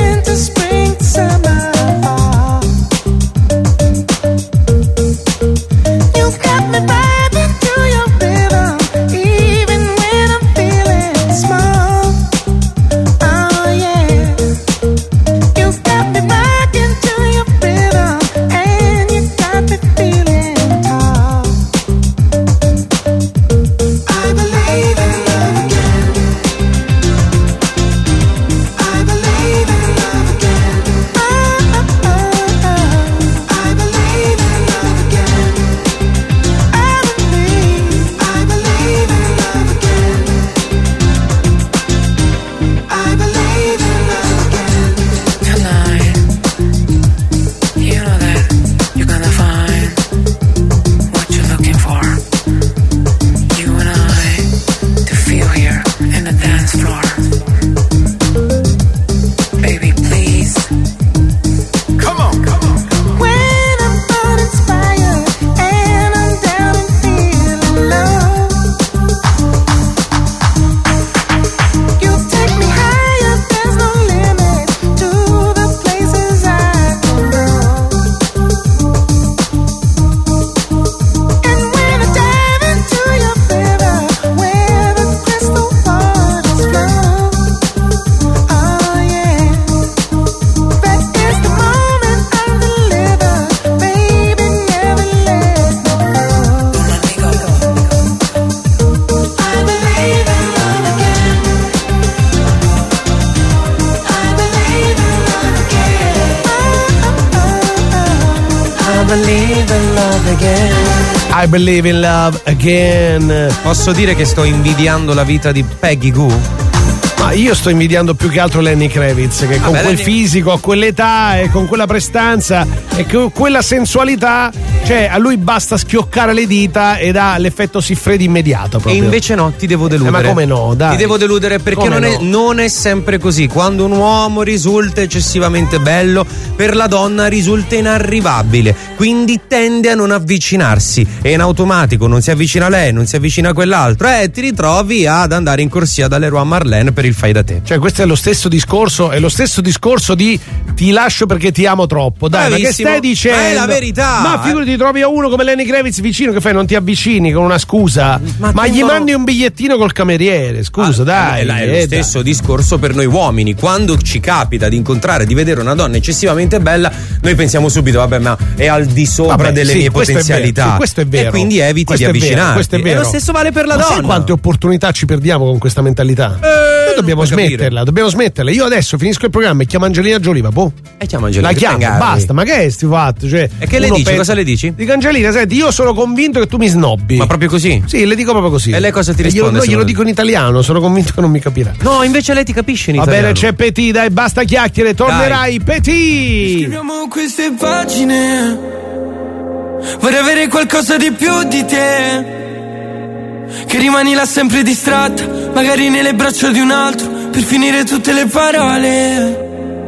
I believe in love again. I believe in love again. Posso dire che sto invidiando la vita di Peggy Goo? Ma io sto invidiando più che altro Lenny Kravitz, che con quel fisico, a quell'età e con quella prestanza e con quella sensualità, cioè a lui basta schioccare le dita ed ha l'effetto Siffredi immediato proprio. E invece no, ti devo deludere. Ma come no, dai. Ti devo deludere perché non è sempre così. Quando un uomo risulta eccessivamente bello, per la donna risulta inarrivabile, quindi tende a non avvicinarsi e in automatico non si avvicina a lei, non si avvicina a quell'altro e ti ritrovi ad andare in corsia da Leroy Merlin per il fai da te. Cioè questo è lo stesso discorso, di ti lascio perché ti amo troppo. Dai, bravissimo. Ma che stai dicendo? Ma è la verità. Ma figurati, ti trovi a uno come Lenny Kravitz vicino, che fai? Non ti avvicini con una scusa? Ma gli mandi un bigliettino col cameriere, scusa, dai. È lo stesso discorso per noi uomini. Quando ci capita di incontrare, di vedere una donna eccessivamente bella, noi pensiamo subito, vabbè, ma è al di sopra delle mie potenzialità. Questo è vero. E quindi eviti questo di è vero, avvicinarti. questo è vero. E lo stesso vale per la ma donna. Sai quante opportunità ci perdiamo con questa mentalità? Noi dobbiamo smetterla. Io adesso finisco il programma e chiamo Angelina Jolie, boh. E chiamo Angelina. La chiamo, basta, ma che è sti fatto? Cioè, e che le dici? Cosa le dici? Dico, Angelina, senti, io sono convinto che tu mi snobbi. Ma proprio così? Sì, le dico proprio così. E lei cosa ti risponde? Glielo dico in italiano, sono convinto che non mi capirà. No, invece lei ti capisce in italiano. Va bene, c'è Petit, dai, basta chiacchiere, tornerai, Petit. Scriviamo queste pagine, vorrei avere qualcosa di più di te, che rimani là sempre distratta, magari nelle braccia di un altro, per finire tutte le parole,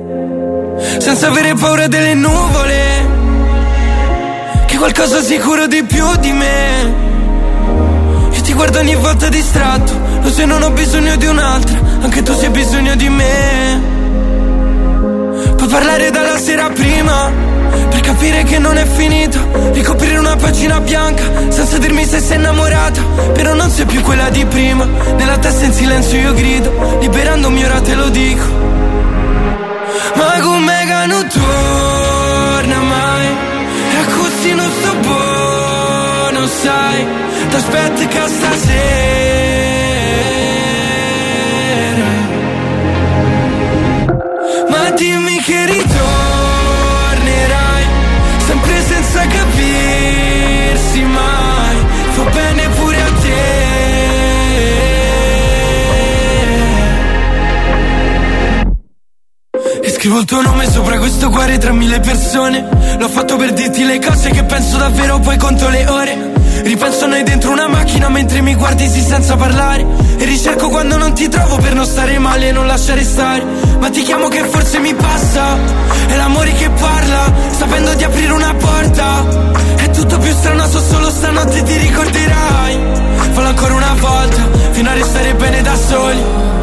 senza avere paura delle nuvole, che qualcosa sicuro di più di me. Io ti guardo ogni volta distratto, lo sai, non ho bisogno di un'altra, anche tu sei bisogno di me. Puoi parlare dalla sera prima, per capire che non è finita, ricoprire una pagina bianca, senza dirmi se sei innamorata, però non sei più quella di prima. Nella testa in silenzio io grido, liberandomi ora te lo dico. Ma come che non torna mai, e così non sto buono, sai, t'aspetto che stasera ma dimmi che ritornerai, sempre senza capirsi mai, fa bene pure a te. E scrivo il tuo nome sopra questo cuore tra mille persone, l'ho fatto per dirti le cose che penso davvero, poi conto le ore. Ripenso a noi dentro una macchina mentre mi guardi sì senza parlare, e ricerco quando non ti trovo per non stare male e non lasciare stare. Ma ti chiamo che forse mi passa, è l'amore che parla, sapendo di aprire una porta. È tutto più strano, so solo stanotte ti ricorderai. Fallo ancora una volta, fino a restare bene da soli.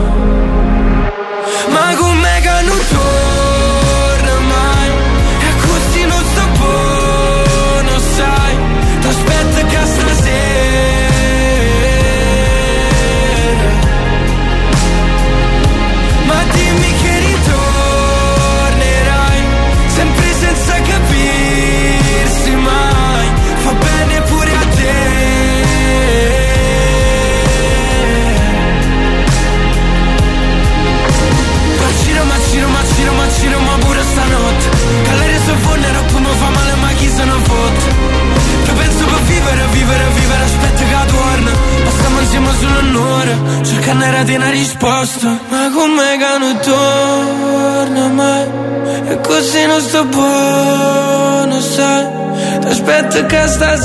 Ma com'è che non torna mai, e così non sto buono, sai, t'aspetto che stasera ma dimmi che ritornerai, sempre senza capirsi mai, fa bene pure a te. Ma pure stanotte, calare sul forno e poi mi fa male ma chi se ne fotte. Che penso per vivere, aspetta che torna, ma stiamo insieme solo un'ora, cercando di una risposta. Ma com'è che non torna mai, e così non sto buono, sai, ti aspetto che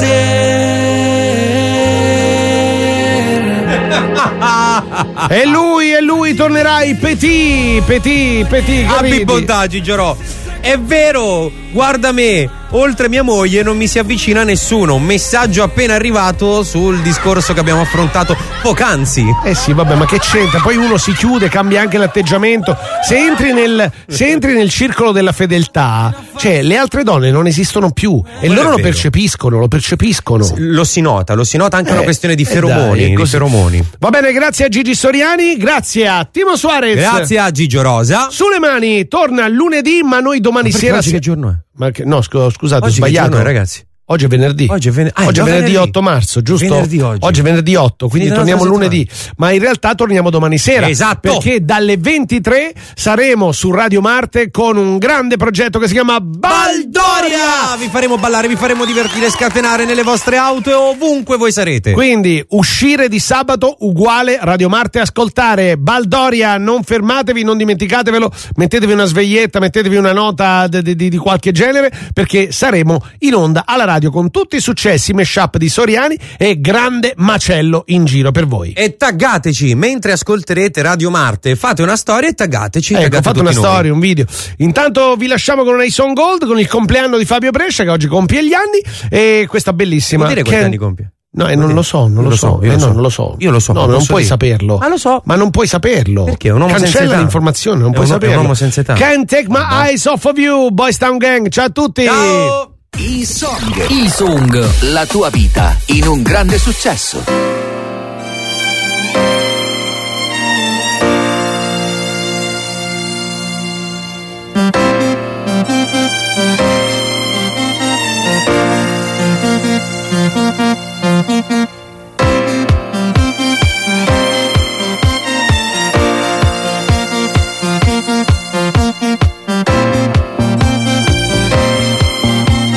stasera. E lui tornerai, Petit. Abbi bontà, Gigiorò. È vero, guarda me, oltre mia moglie non mi si avvicina nessuno. Un messaggio appena arrivato sul discorso che abbiamo affrontato poc'anzi. Sì, vabbè, ma che c'entra? Poi uno si chiude, cambia anche l'atteggiamento. Se entri nel circolo della fedeltà, cioè le altre donne non esistono più e loro lo percepiscono. Lo si nota anche una questione di feromoni, Va bene, grazie a Gigi Soriani, grazie a Timo Suarez, grazie a Gigio Rosa. Sulle mani torna lunedì, ma noi domani sera. Oggi che giorno è? No, scusate, ho oggi sbagliato. Che giorno è, ragazzi? Oggi è venerdì. Oggi è venerdì 8 marzo, giusto? Venerdì oggi è venerdì 8, quindi torniamo lunedì. Ma in realtà torniamo domani sera. Esatto. Perché dalle 23 saremo su Radio Marte con un grande progetto che si chiama Baldoria. vi faremo ballare, vi faremo divertire, scatenare nelle vostre auto e ovunque voi sarete. Quindi uscire di sabato uguale Radio Marte, ascoltare Baldoria, non fermatevi, non dimenticatevelo, mettetevi una sveglietta, mettetevi una nota di qualche genere, perché saremo in onda alla radio con tutti i successi mashup di Soriani e grande macello in giro per voi. E taggateci mentre ascolterete Radio Marte, fate una storia e taggateci. Ecco, fate una storia, un video. Intanto vi lasciamo con una Ison Gold, con il compleanno di Fabio Brescia che oggi compie gli anni, e questa bellissima. Vuol dire quanti anni compie? No, non lo so. Io lo so. Io lo so. No, non puoi saperlo. Ma lo so. Ma non puoi saperlo. Perché? È un uomo senza Cancella età. l'informazione, non È puoi un- saperlo. è un uomo senza età. Can't take my eyes off of you, Boys Town Gang. Ciao a tutti. Ciao. I Song, la tua vita in un grande successo.